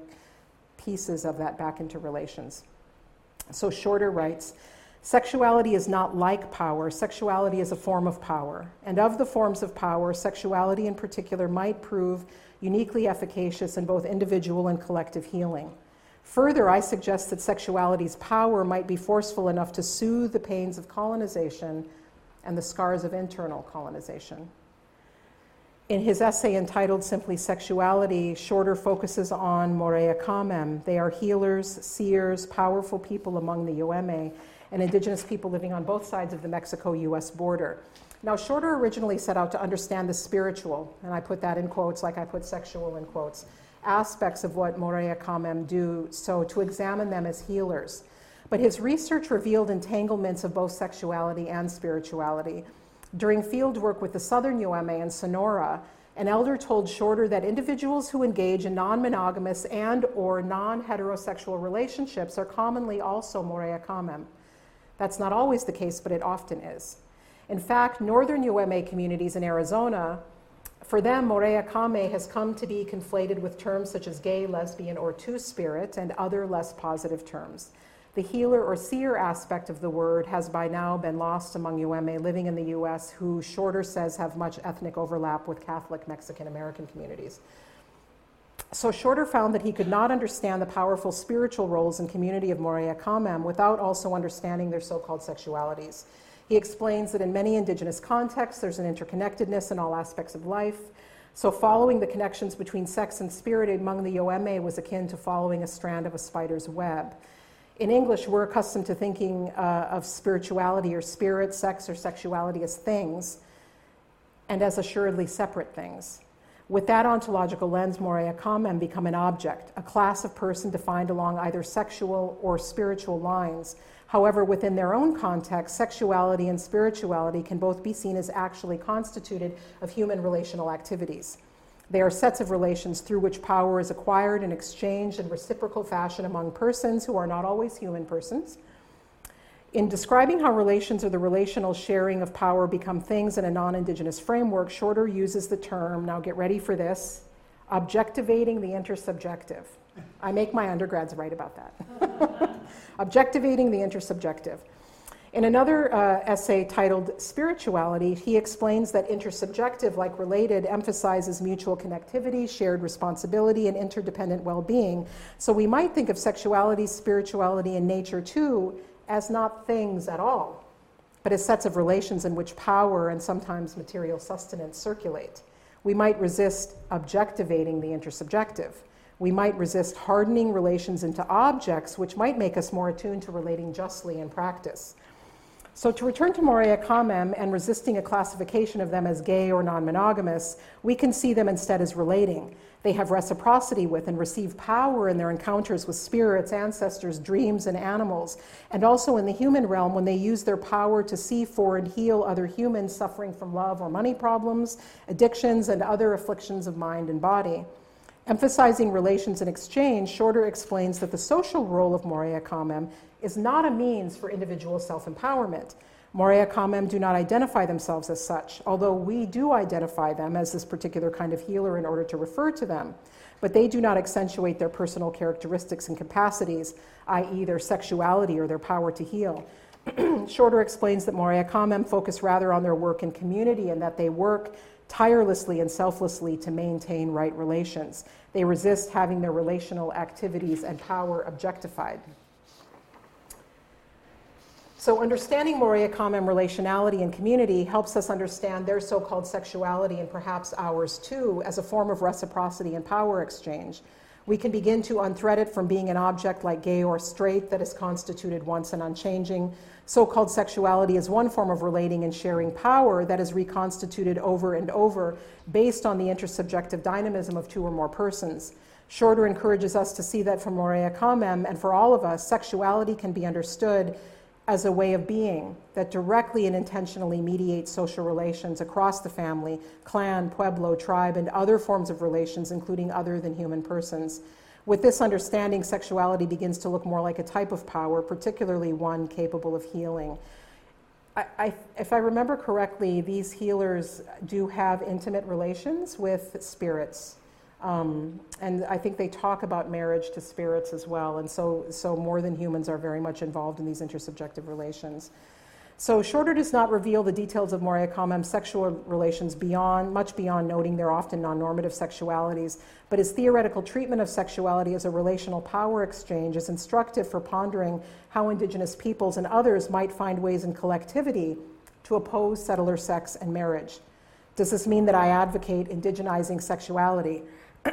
pieces of that back into relations. So Shorter writes, sexuality is not like power. Sexuality is a form of power. And of the forms of power, sexuality in particular might prove uniquely efficacious in both individual and collective healing. Further, I suggest that sexuality's power might be forceful enough to soothe the pains of colonization and the scars of internal colonization. In his essay entitled simply Sexuality, Shorter focuses on Morea Kamem. They are healers, seers, powerful people among the Yoeme, and Indigenous people living on both sides of the Mexico-U S border. Now, Shorter originally set out to understand the spiritual, and I put that in quotes like I put sexual in quotes, aspects of what Morea Kamem do, so to examine them as healers. But his research revealed entanglements of both sexuality and spirituality. During field work with the Southern Yoeme and Sonora, an elder told Shorter that individuals who engage in non-monogamous and or non-heterosexual relationships are commonly also Morea Kamem. That's not always the case, but it often is. In fact, northern Yoeme communities in Arizona, for them, Morea Kame has come to be conflated with terms such as gay, lesbian, or two-spirit, and other less positive terms. The healer or seer aspect of the word has by now been lost among Yoeme living in the U S, who Shorter says have much ethnic overlap with Catholic Mexican-American communities. So Shorter found that he could not understand the powerful spiritual roles and community of Morea Kamem without also understanding their so-called sexualities. He explains that in many Indigenous contexts, there's an interconnectedness in all aspects of life. So following the connections between sex and spirit among the Yoeme was akin to following a strand of a spider's web. In English, we're accustomed to thinking uh, of spirituality or spirit, sex, or sexuality as things, and as assuredly separate things. With that ontological lens, Moria Kamem become an object, a class of person defined along either sexual or spiritual lines. However, within their own context, sexuality and spirituality can both be seen as actually constituted of human relational activities. They are sets of relations through which power is acquired and exchanged in reciprocal fashion among persons who are not always human persons. In describing how relations or the relational sharing of power become things in a non-Indigenous framework, Shorter uses the term, now get ready for this, objectivating the intersubjective. I make my undergrads write about that. Objectivating the intersubjective. In another uh, essay titled Spirituality, he explains that intersubjective, like related, emphasizes mutual connectivity, shared responsibility, and interdependent well-being. So we might think of sexuality, spirituality, and nature too as not things at all, but as sets of relations in which power and sometimes material sustenance circulate. We might resist objectivating the intersubjective. We might resist hardening relations into objects, which might make us more attuned to relating justly in practice. So to return to Moria Kamem and resisting a classification of them as gay or non-monogamous, we can see them instead as relating. They have reciprocity with and receive power in their encounters with spirits, ancestors, dreams, and animals, and also in the human realm when they use their power to see for and heal other humans suffering from love or money problems, addictions, and other afflictions of mind and body. Emphasizing relations and exchange, Shorter explains that the social role of Moria Kamem is not a means for individual self-empowerment. Moria Kamem do not identify themselves as such, although we do identify them as this particular kind of healer in order to refer to them. But they do not accentuate their personal characteristics and capacities, that is their sexuality or their power to heal. Shorter explains that Moria Kamem focus rather on their work in community and that they work tirelessly and selflessly to maintain right relations. They resist having their relational activities and power objectified. So understanding Moria Kamem relationality and community helps us understand their so-called sexuality and perhaps ours too as a form of reciprocity and power exchange. We can begin to unthread it from being an object like gay or straight that is constituted once and unchanging. So-called sexuality is one form of relating and sharing power that is reconstituted over and over based on the intersubjective dynamism of two or more persons. Shorter encourages us to see that for Moria Kamem and for all of us, sexuality can be understood as a way of being that directly and intentionally mediates social relations across the family, clan, pueblo, tribe, and other forms of relations, including other than human persons. With this understanding, sexuality begins to look more like a type of power, particularly one capable of healing. I, I, if I remember correctly, these healers do have intimate relations with spirits. Um, and I think they talk about marriage to spirits as well. And so, so more than humans are very much involved in these intersubjective relations. So Shorter does not reveal the details of Moria Kamem's sexual relations beyond, much beyond noting their often non-normative sexualities, but his theoretical treatment of sexuality as a relational power exchange is instructive for pondering how Indigenous peoples and others might find ways in collectivity to oppose settler sex and marriage. Does this mean that I advocate indigenizing sexuality?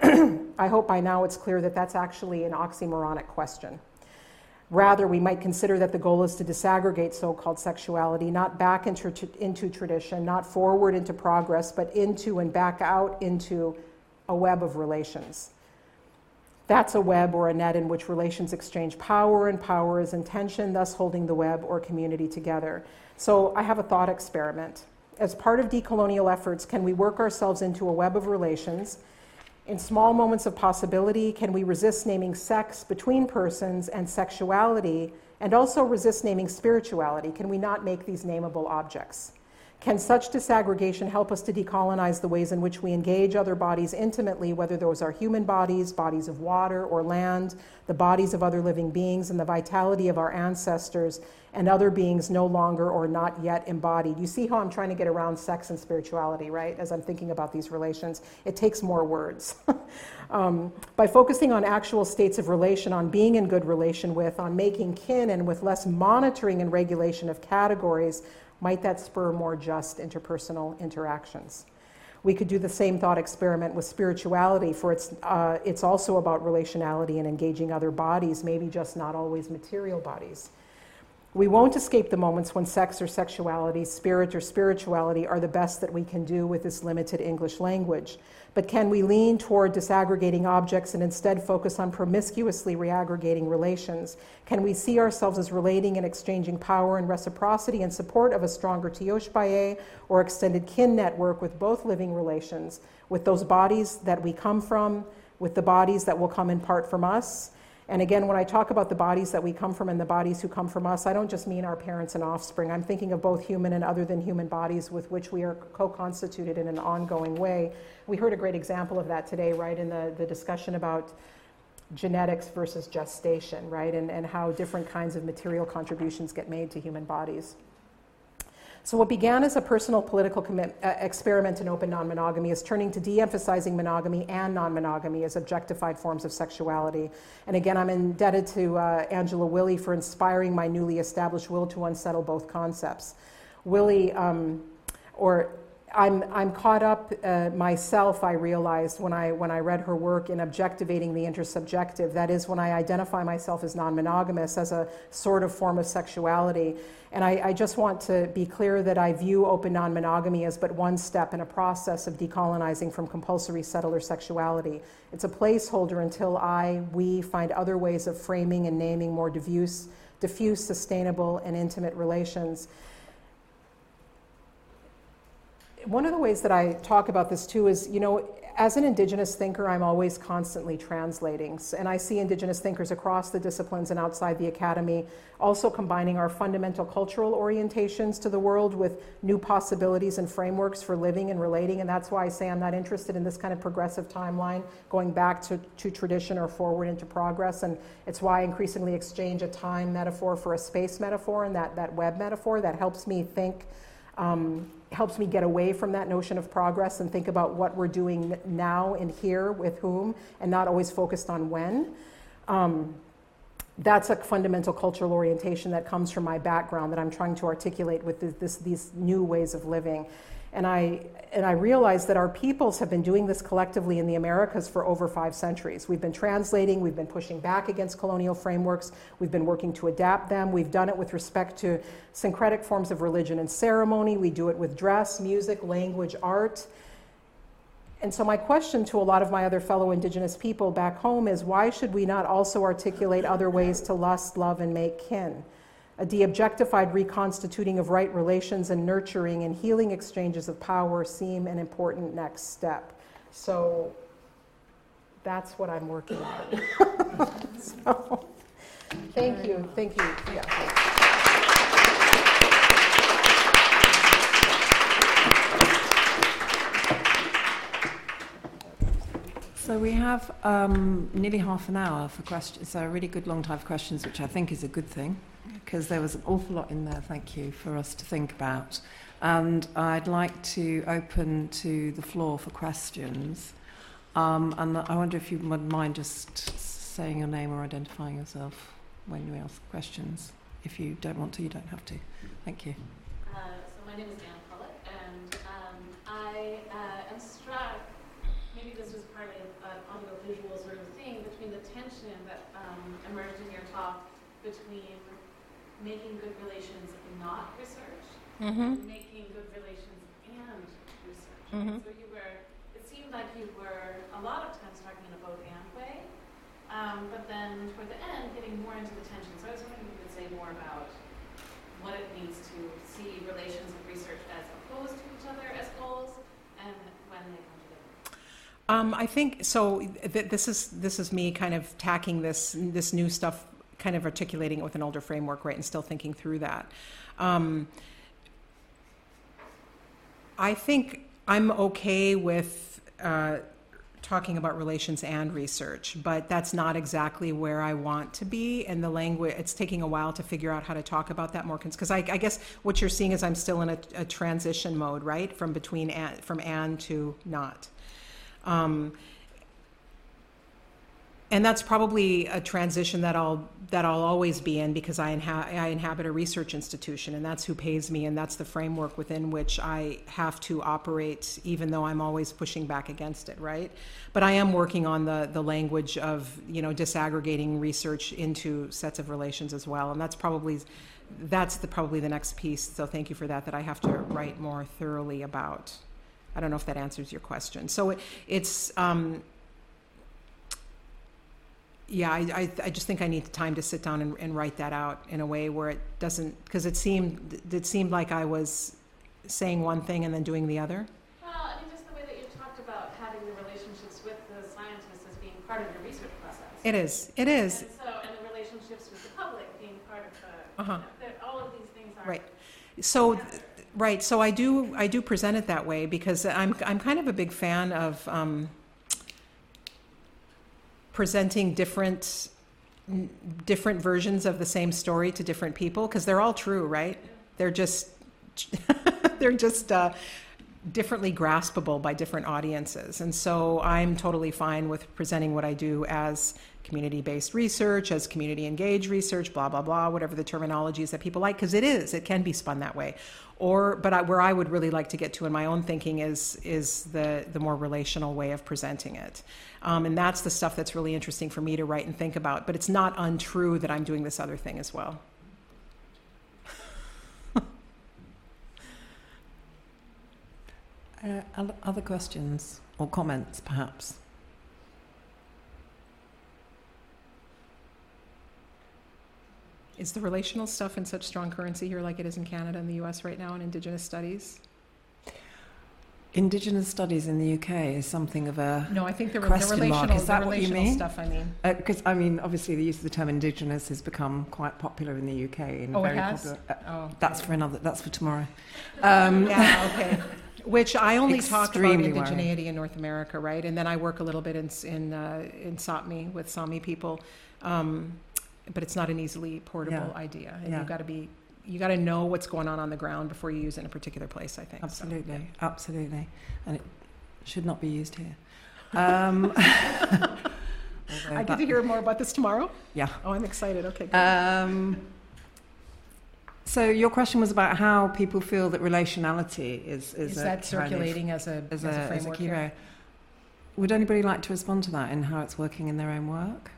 I hope by now it's clear that that's actually an oxymoronic question. Rather, we might consider that the goal is to disaggregate so-called sexuality, not back into, into tradition, not forward into progress, but into and back out into a web of relations. That's a web or a net in which relations exchange power, and power is intention, thus holding the web or community together. So I have a thought experiment. As part of decolonial efforts, can we work ourselves into a web of relations? In small moments of possibility, can we resist naming sex between persons and sexuality, and also resist naming spirituality? Can we not make these nameable objects? Can such disaggregation help us to decolonize the ways in which we engage other bodies intimately, whether those are human bodies, bodies of water or land, the bodies of other living beings, and the vitality of our ancestors and other beings no longer or not yet embodied? You see how I'm trying to get around sex and spirituality, right? As I'm thinking about these relations, it takes more words. um, by focusing on actual states of relation, on being in good relation with, on making kin, and with less monitoring and regulation of categories, might that spur more just interpersonal interactions? We could do the same thought experiment with spirituality, for it's, uh, it's also about relationality and engaging other bodies, maybe just not always material bodies. We won't escape the moments when sex or sexuality, spirit or spirituality are the best that we can do with this limited English language. But can we lean toward disaggregating objects and instead focus on promiscuously reaggregating relations? Can we see ourselves as relating and exchanging power and reciprocity in support of a stronger Tioshpaye or extended kin network with both living relations, with those bodies that we come from, with the bodies that will come in part from us? And again, when I talk about the bodies that we come from and the bodies who come from us, I don't just mean our parents and offspring. I'm thinking of both human and other than human bodies with which we are co-constituted in an ongoing way. We heard a great example of that today, right, in the, the discussion about genetics versus gestation, right, and, and how different kinds of material contributions get made to human bodies. So what began as a personal political commit, uh, experiment in open non-monogamy is turning to de-emphasizing monogamy and non-monogamy as objectified forms of sexuality. And again, I'm indebted to uh, Angela Willey for inspiring my newly established will to unsettle both concepts. Willey, um, or I'm, I'm caught up uh, myself, I realized when I, when I read her work, in objectivating the intersubjective. That is, when I identify myself as non-monogamous as a sort of form of sexuality. And I, I just want to be clear that I view open non-monogamy as but one step in a process of decolonizing from compulsory settler sexuality. It's a placeholder until I, we, find other ways of framing and naming more diffuse, diffuse, sustainable, and intimate relations. One of the ways that I talk about this too is, you know, as an Indigenous thinker, I'm always constantly translating. And I see Indigenous thinkers across the disciplines and outside the academy also combining our fundamental cultural orientations to the world with new possibilities and frameworks for living and relating. And that's why I say I'm not interested in this kind of progressive timeline, going back to, to tradition or forward into progress. And it's why I increasingly exchange a time metaphor for a space metaphor, and that, that web metaphor that helps me think Um, helps me get away from that notion of progress and think about what we're doing now and here with whom, and not always focused on when. Um, that's a fundamental cultural orientation that comes from my background that I'm trying to articulate with this, this, these new ways of living. And I, and I realize that our peoples have been doing this collectively in the Americas for over five centuries. We've been translating, we've been pushing back against colonial frameworks, we've been working to adapt them. We've done it with respect to syncretic forms of religion and ceremony. We do it with dress, music, language, art. And so my question to a lot of my other fellow Indigenous people back home is, why should we not also articulate other ways to lust, love, and make kin? A de-objectified reconstituting of right relations and nurturing and healing exchanges of power seem an important next step. So that's what I'm working on. So, thank you, thank you. Yeah. So we have um, nearly half an hour for questions, so a really good long time for questions, which I think is a good thing, because there was an awful lot in there, thank you, for us to think about. And I'd like to open to the floor for questions. Um, and I wonder if you would mind just saying your name or identifying yourself when you ask questions. If you don't want to, you don't have to. Thank you. Uh, so my name is Anne Pollock, and um, I uh, am struck, maybe this was partly an audio-visual sort of thing, between the tension that um, emerged in your talk between making good relations and not research, Mm-hmm. and making good relations and research. Mm-hmm. So you were, it seemed like you were a lot of times talking in a both and way, um, but then toward the end getting more into the tension. So I was wondering if you could say more about what it means to see relations and research as opposed to each other as goals, and when they come together. Um, I think so. Th- this is this is me kind of tacking this this new stuff, kind of articulating it with an older framework, right, and still thinking through that. Um, I think I'm okay with uh, talking about relations and research, but that's not exactly where I want to be. And the language, it's taking a while to figure out how to talk about that more, because I, I guess what you're seeing is I'm still in a, a transition mode, right, from between and, from and to not. Um, and that's probably a transition that I'll that I'll always be in, because I, inha- I inhabit a research institution, and that's who pays me, and that's the framework within which I have to operate, even though I'm always pushing back against it, right? But I am working on the the language of, you know, disaggregating research into sets of relations as well, and that's probably that's the probably the next piece. So thank you for that. That I have to write more thoroughly about. I don't know if that answers your question. So it, it's. Um, Yeah, I, I, I just think I need time to sit down and, and write that out in a way where it doesn't, because it seemed it seemed like I was saying one thing and then doing the other. Well, I mean, just the way that you talked about having the relationships with the scientists as being part of your research process. It is. It is. And so, and the relationships with the public being part of the, Uh-huh. you know, that all of these things are. Right. So, right. So I do I do present it that way because I'm I'm kind of a big fan of. Um, presenting different different versions of the same story to different people, because they're all true, right? They're just they're just uh, differently graspable by different audiences. And so I'm totally fine with presenting what I do as community-based research, as community-engaged research, blah, blah, blah, whatever the terminology is that people like, because it is, it can be spun that way. Or, but I, where I would really like to get to in my own thinking is is the, the more relational way of presenting it. Um, and that's the stuff that's really interesting for me to write and think about. But it's not untrue that I'm doing this other thing as well. Uh, oth- other questions or comments, perhaps? Is the relational stuff in such strong currency here like it is in Canada and the U S right now in Indigenous studies? Indigenous studies in the U K is something of a No, I think the, the question relational, mark. Is that the what you relational mean? stuff, I mean. Because, I mean, obviously the use of the term Indigenous has become quite popular in the U K. In Oh, it very has? popular- uh, Oh, that's for another, that's for tomorrow. Um, yeah, okay. Which I only talk about Extremely indigeneity in North America, right? And then I work a little bit in in uh, in Sapmi with Sami people, um, but it's not an easily portable Yeah. idea, and Yeah. you've got to be you got to know what's going on on the ground before you use it in a particular place. I think. So, Absolutely, yeah. absolutely. And it should not be used here. Um, I get to hear more about this tomorrow. Yeah. Oh, I'm excited. Okay. Good. Um, so your question was about how people feel that relationality is is, is a that kind of- circulating as a as, as a, a as a framework key here? area. Would anybody like to respond to that and how it's working in their own work?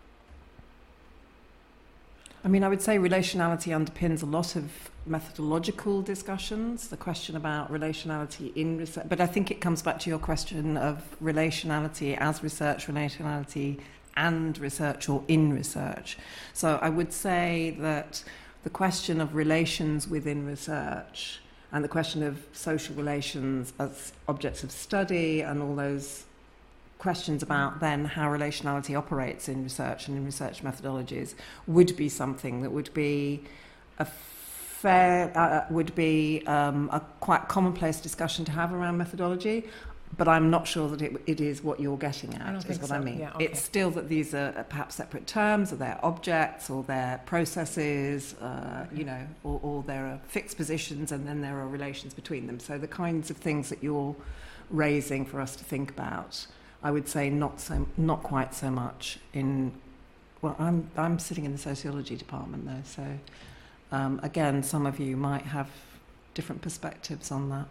I mean, I would say relationality underpins a lot of methodological discussions, the question about relationality in research, but I think it comes back to your question of relationality as research, relationality and research or in research. So I would say that the question of relations within research and the question of social relations as objects of study and all those questions about then how relationality operates in research and in research methodologies would be something that would be a fair, uh, would be um, a quite commonplace discussion to have around methodology, but I'm not sure that it, it is what you're getting at, I don't is think what so. I mean. Yeah, okay. It's still that these are perhaps separate terms, or they're objects, or they're processes, uh, you know, or, or there are fixed positions and then there are relations between them. So the kinds of things that you're raising for us to think about, I would say not so, not quite so much in. Well, I'm I'm sitting in the sociology department though, so um, again, some of you might have different perspectives on that.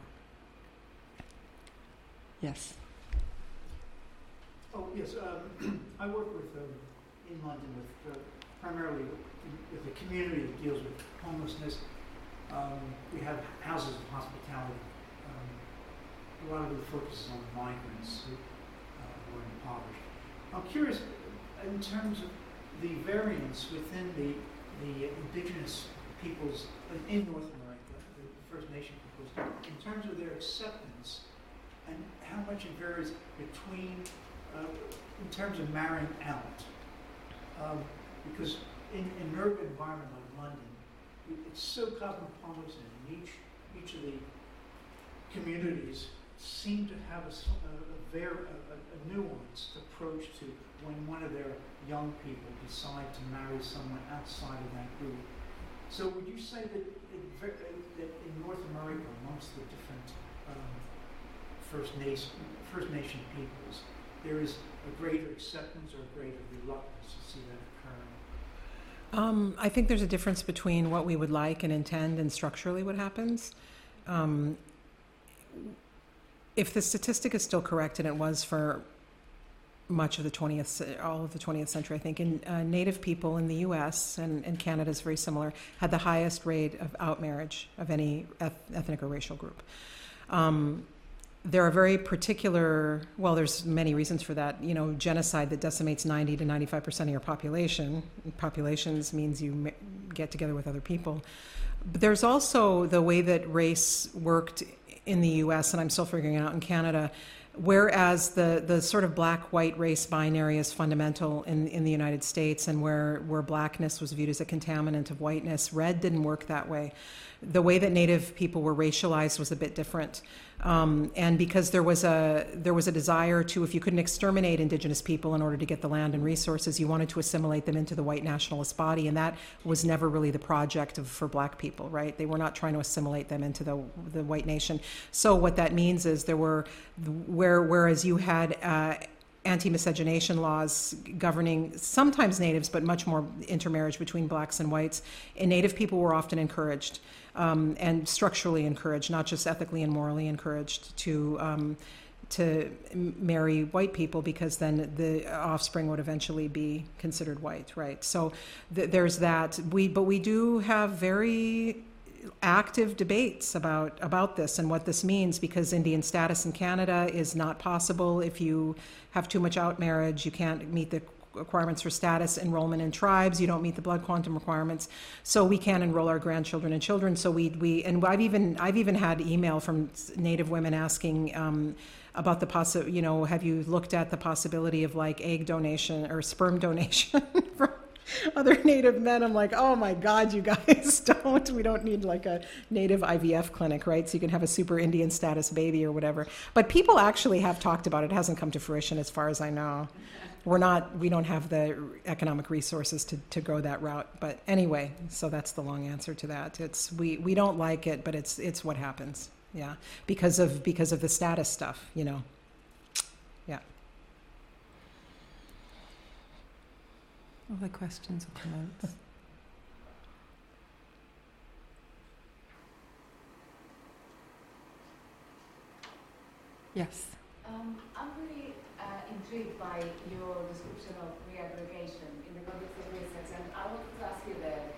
Yes. Oh, yes. Um, I work with um, in London with uh, primarily with the community that deals with homelessness. Um, we have houses of hospitality. Um, a lot of it focuses on migrants who, uh, who are impoverished. I'm curious, in terms of the variance within the the indigenous peoples in North America, the First Nation peoples, in terms of their acceptance, and how much it varies between, uh, in terms of marrying out. Um, because in, in an urban environment like London, it, it's so cosmopolitan, and each, each of the communities seem to have a, s- a, a, ver- a, a, a nuanced approach to when one of their young people decide to marry someone outside of that group. So would you say that, it, ver- uh, that in North America, amongst the different um, First Nation, First Nation peoples, there is a greater acceptance or a greater reluctance to see that occurring? Um, I think there's a difference between what we would like and intend and structurally what happens. Um, if the statistic is still correct, and it was for much of the twentieth, all of the twentieth century, I think, in uh, Native people in the U S and, and Canada is very similar, had the highest rate of outmarriage of any eth- ethnic or racial group. Um, there are very particular, well, there's many reasons for that. You know, genocide that decimates ninety to ninety-five percent of your population. Populations means you ma- get together with other people. But there's also the way that race worked in the U S, and I'm still figuring it out in Canada. Whereas the, the sort of black-white race binary is fundamental in, in the United States, and where, where blackness was viewed as a contaminant of whiteness, red didn't work that way. The way that Native people were racialized was a bit different. Um, and because there was a there was a desire to, if you couldn't exterminate Indigenous people in order to get the land and resources, you wanted to assimilate them into the white nationalist body, and that was never really the project of, for black people, right? They were not trying to assimilate them into the the white nation. So what that means is there were, where whereas you had uh, anti-miscegenation laws governing sometimes Natives, but much more intermarriage between blacks and whites, and Native people were often encouraged. Um, and structurally encouraged, not just ethically and morally encouraged, to um, to marry white people, because then the offspring would eventually be considered white, right? So th- there's that. We but we do have very active debates about about this and what this means, because Indian status in Canada is not possible if you have too much outmarriage. You can't meet the requirements for status. Enrollment in tribes, you don't meet the blood quantum requirements, so we can't enroll our grandchildren and children. So we we and I've even I've even had email from Native women asking um, about the possi- you know, have you looked at the possibility of like egg donation or sperm donation from other Native men? I'm like, oh my God, you guys, don't. We don't need like a Native I V F clinic, right? So you can have a super Indian status baby or whatever. But people actually have talked about it. It hasn't come to fruition as far as I know. We're not, we don't have the economic resources to, to go that route. But anyway, so that's the long answer to that. It's, we, we don't like it, but it's, it's what happens. Yeah. Because of, because of the status stuff, you know. Yeah. Other questions or comments? Yes. Um, I'm really uh, intrigued by your description of reaggregation in the context of research, and I wanted to ask you the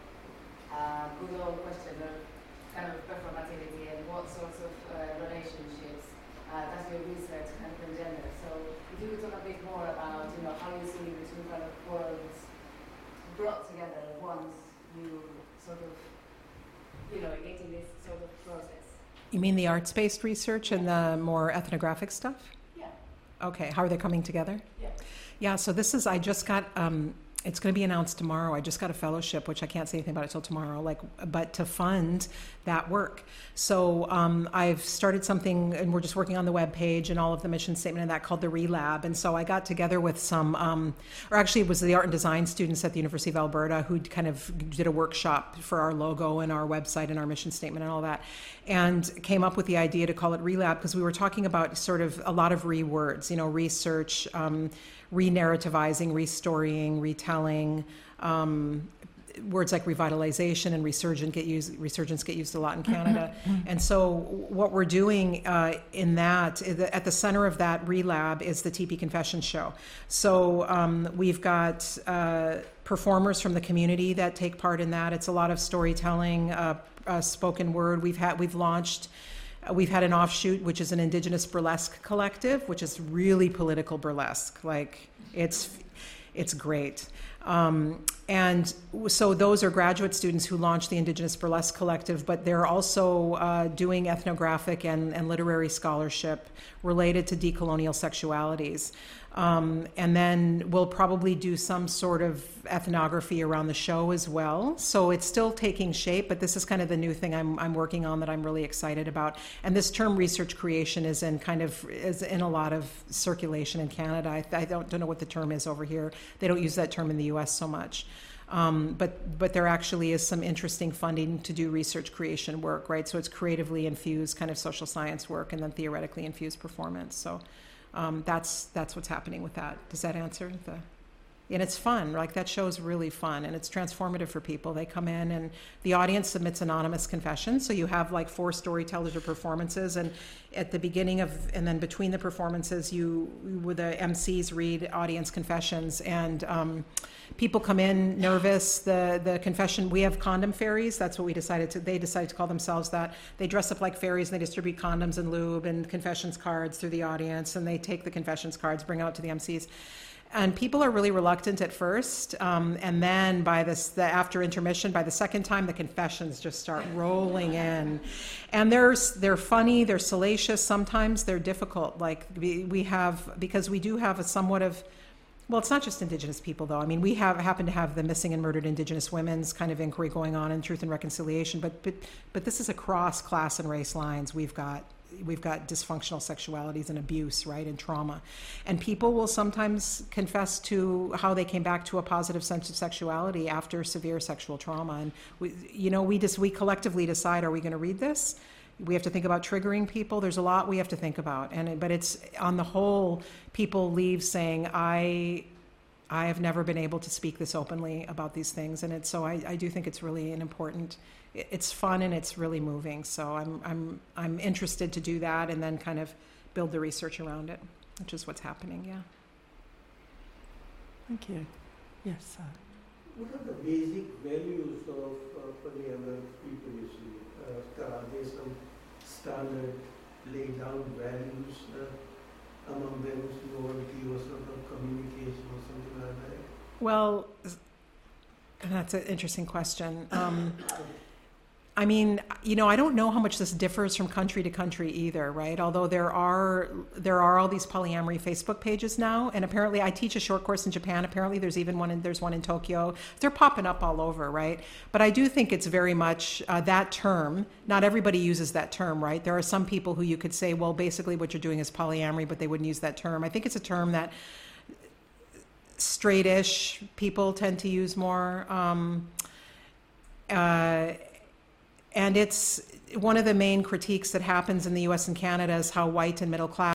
uh, good old question of kind of performativity and what sorts of uh, relationships uh, does your research kind of engender. So if you could talk a bit more about, you know, how you see the two kind of worlds brought together once you sort of, you know, engage in this sort of process. You mean the arts-based research and the more ethnographic stuff? Yeah. Okay, how are they coming together? Yeah. Yeah, so this is, I just got, um, it's going to be announced tomorrow. I just got a fellowship, which I can't say anything about it till tomorrow, like, but to fund that work. So um, I've started something, and we're just working on the web page and all of the mission statement and that, called the ReLab. And so I got together with some, um, or actually it was the art and design students at the University of Alberta who kind of did a workshop for our logo and our website and our mission statement and all that, and came up with the idea to call it ReLab, because we were talking about sort of a lot of re-words, you know, research, um, re-narrativizing, restorying, retelling. Um, words like revitalization and resurgent get used, resurgence get used a lot in Canada. And so what we're doing uh, in that, at the center of that ReLab is the Teepee Confession Show. So um, we've got uh, performers from the community that take part in that. It's a lot of storytelling, uh, uh, spoken word. We've had, we've launched We've had an offshoot, which is an Indigenous burlesque collective, which is really political burlesque. Like, it's it's great. Um, and so those are graduate students who launched the Indigenous Burlesque Collective, but they're also uh, doing ethnographic and, and literary scholarship related to decolonial sexualities. Um, and then we'll probably do some sort of ethnography around the show as well. So it's still taking shape, but this is kind of the new thing I'm, I'm working on that I'm really excited about. And this term research creation is in kind of is in a lot of circulation in Canada. I, I don't, don't know what the term is over here. They don't use that term in the U S so much. Um, but but there actually is some interesting funding to do research creation work, right? So it's creatively infused kind of social science work and then theoretically infused performance. So um, that's that's what's happening with that. Does that answer the? And it's fun, like that show's really fun, and it's transformative for people. They come in and the audience submits anonymous confessions. So you have like four storytellers or performances, and at the beginning of, and then between the performances, you, with the M Cs read audience confessions, and um, people come in nervous. The the confession, we have condom fairies. That's what we decided to, they decided to call themselves that. They dress up like fairies, and they distribute condoms and lube and confessions cards through the audience, and they take the confessions cards, bring out to the M Cs. And people are really reluctant at first, um, and then by this, the after intermission, by the second time, the confessions just start rolling in, and there's they're funny, they're salacious. Sometimes they're difficult. Like we, we have, because we do have a somewhat of, well, it's not just Indigenous people though. I mean, we have happen to have the missing and murdered Indigenous women's kind of inquiry going on in Truth and Reconciliation, but but but this is across class and race lines. We've got. We've got dysfunctional sexualities and abuse, right, and trauma. And people will sometimes confess to how they came back to a positive sense of sexuality after severe sexual trauma. And, we, you know, we just, we collectively decide, are we going to read this? We have to think about triggering people. There's a lot we have to think about. And but it's, on the whole, people leave saying, I... I have never been able to speak this openly about these things, and it's so I, I do think it's really an important. It's fun and it's really moving. So I'm I'm I'm interested to do that and then kind of build the research around it, which is what's happening. Yeah. Thank you. Yes, sir. What are the basic values of uh, polyamorous people you see? Uh, are there some standard laid down values uh, among them, civility or sort of communication or something like that? Well, that's an interesting question. Um, I mean, you know, I don't know how much this differs from country to country either, right? Although there are there are all these polyamory Facebook pages now, and apparently I teach a short course in Japan. Apparently, there's even one in there's one in Tokyo. They're popping up all over, right? But I do think it's very much uh, that term. Not everybody uses that term, right? There are some people who you could say, well, basically what you're doing is polyamory, but they wouldn't use that term. I think it's a term that straight-ish people tend to use more. Um, uh, And it's one of the main critiques that happens in the U S and Canada is how white and middle class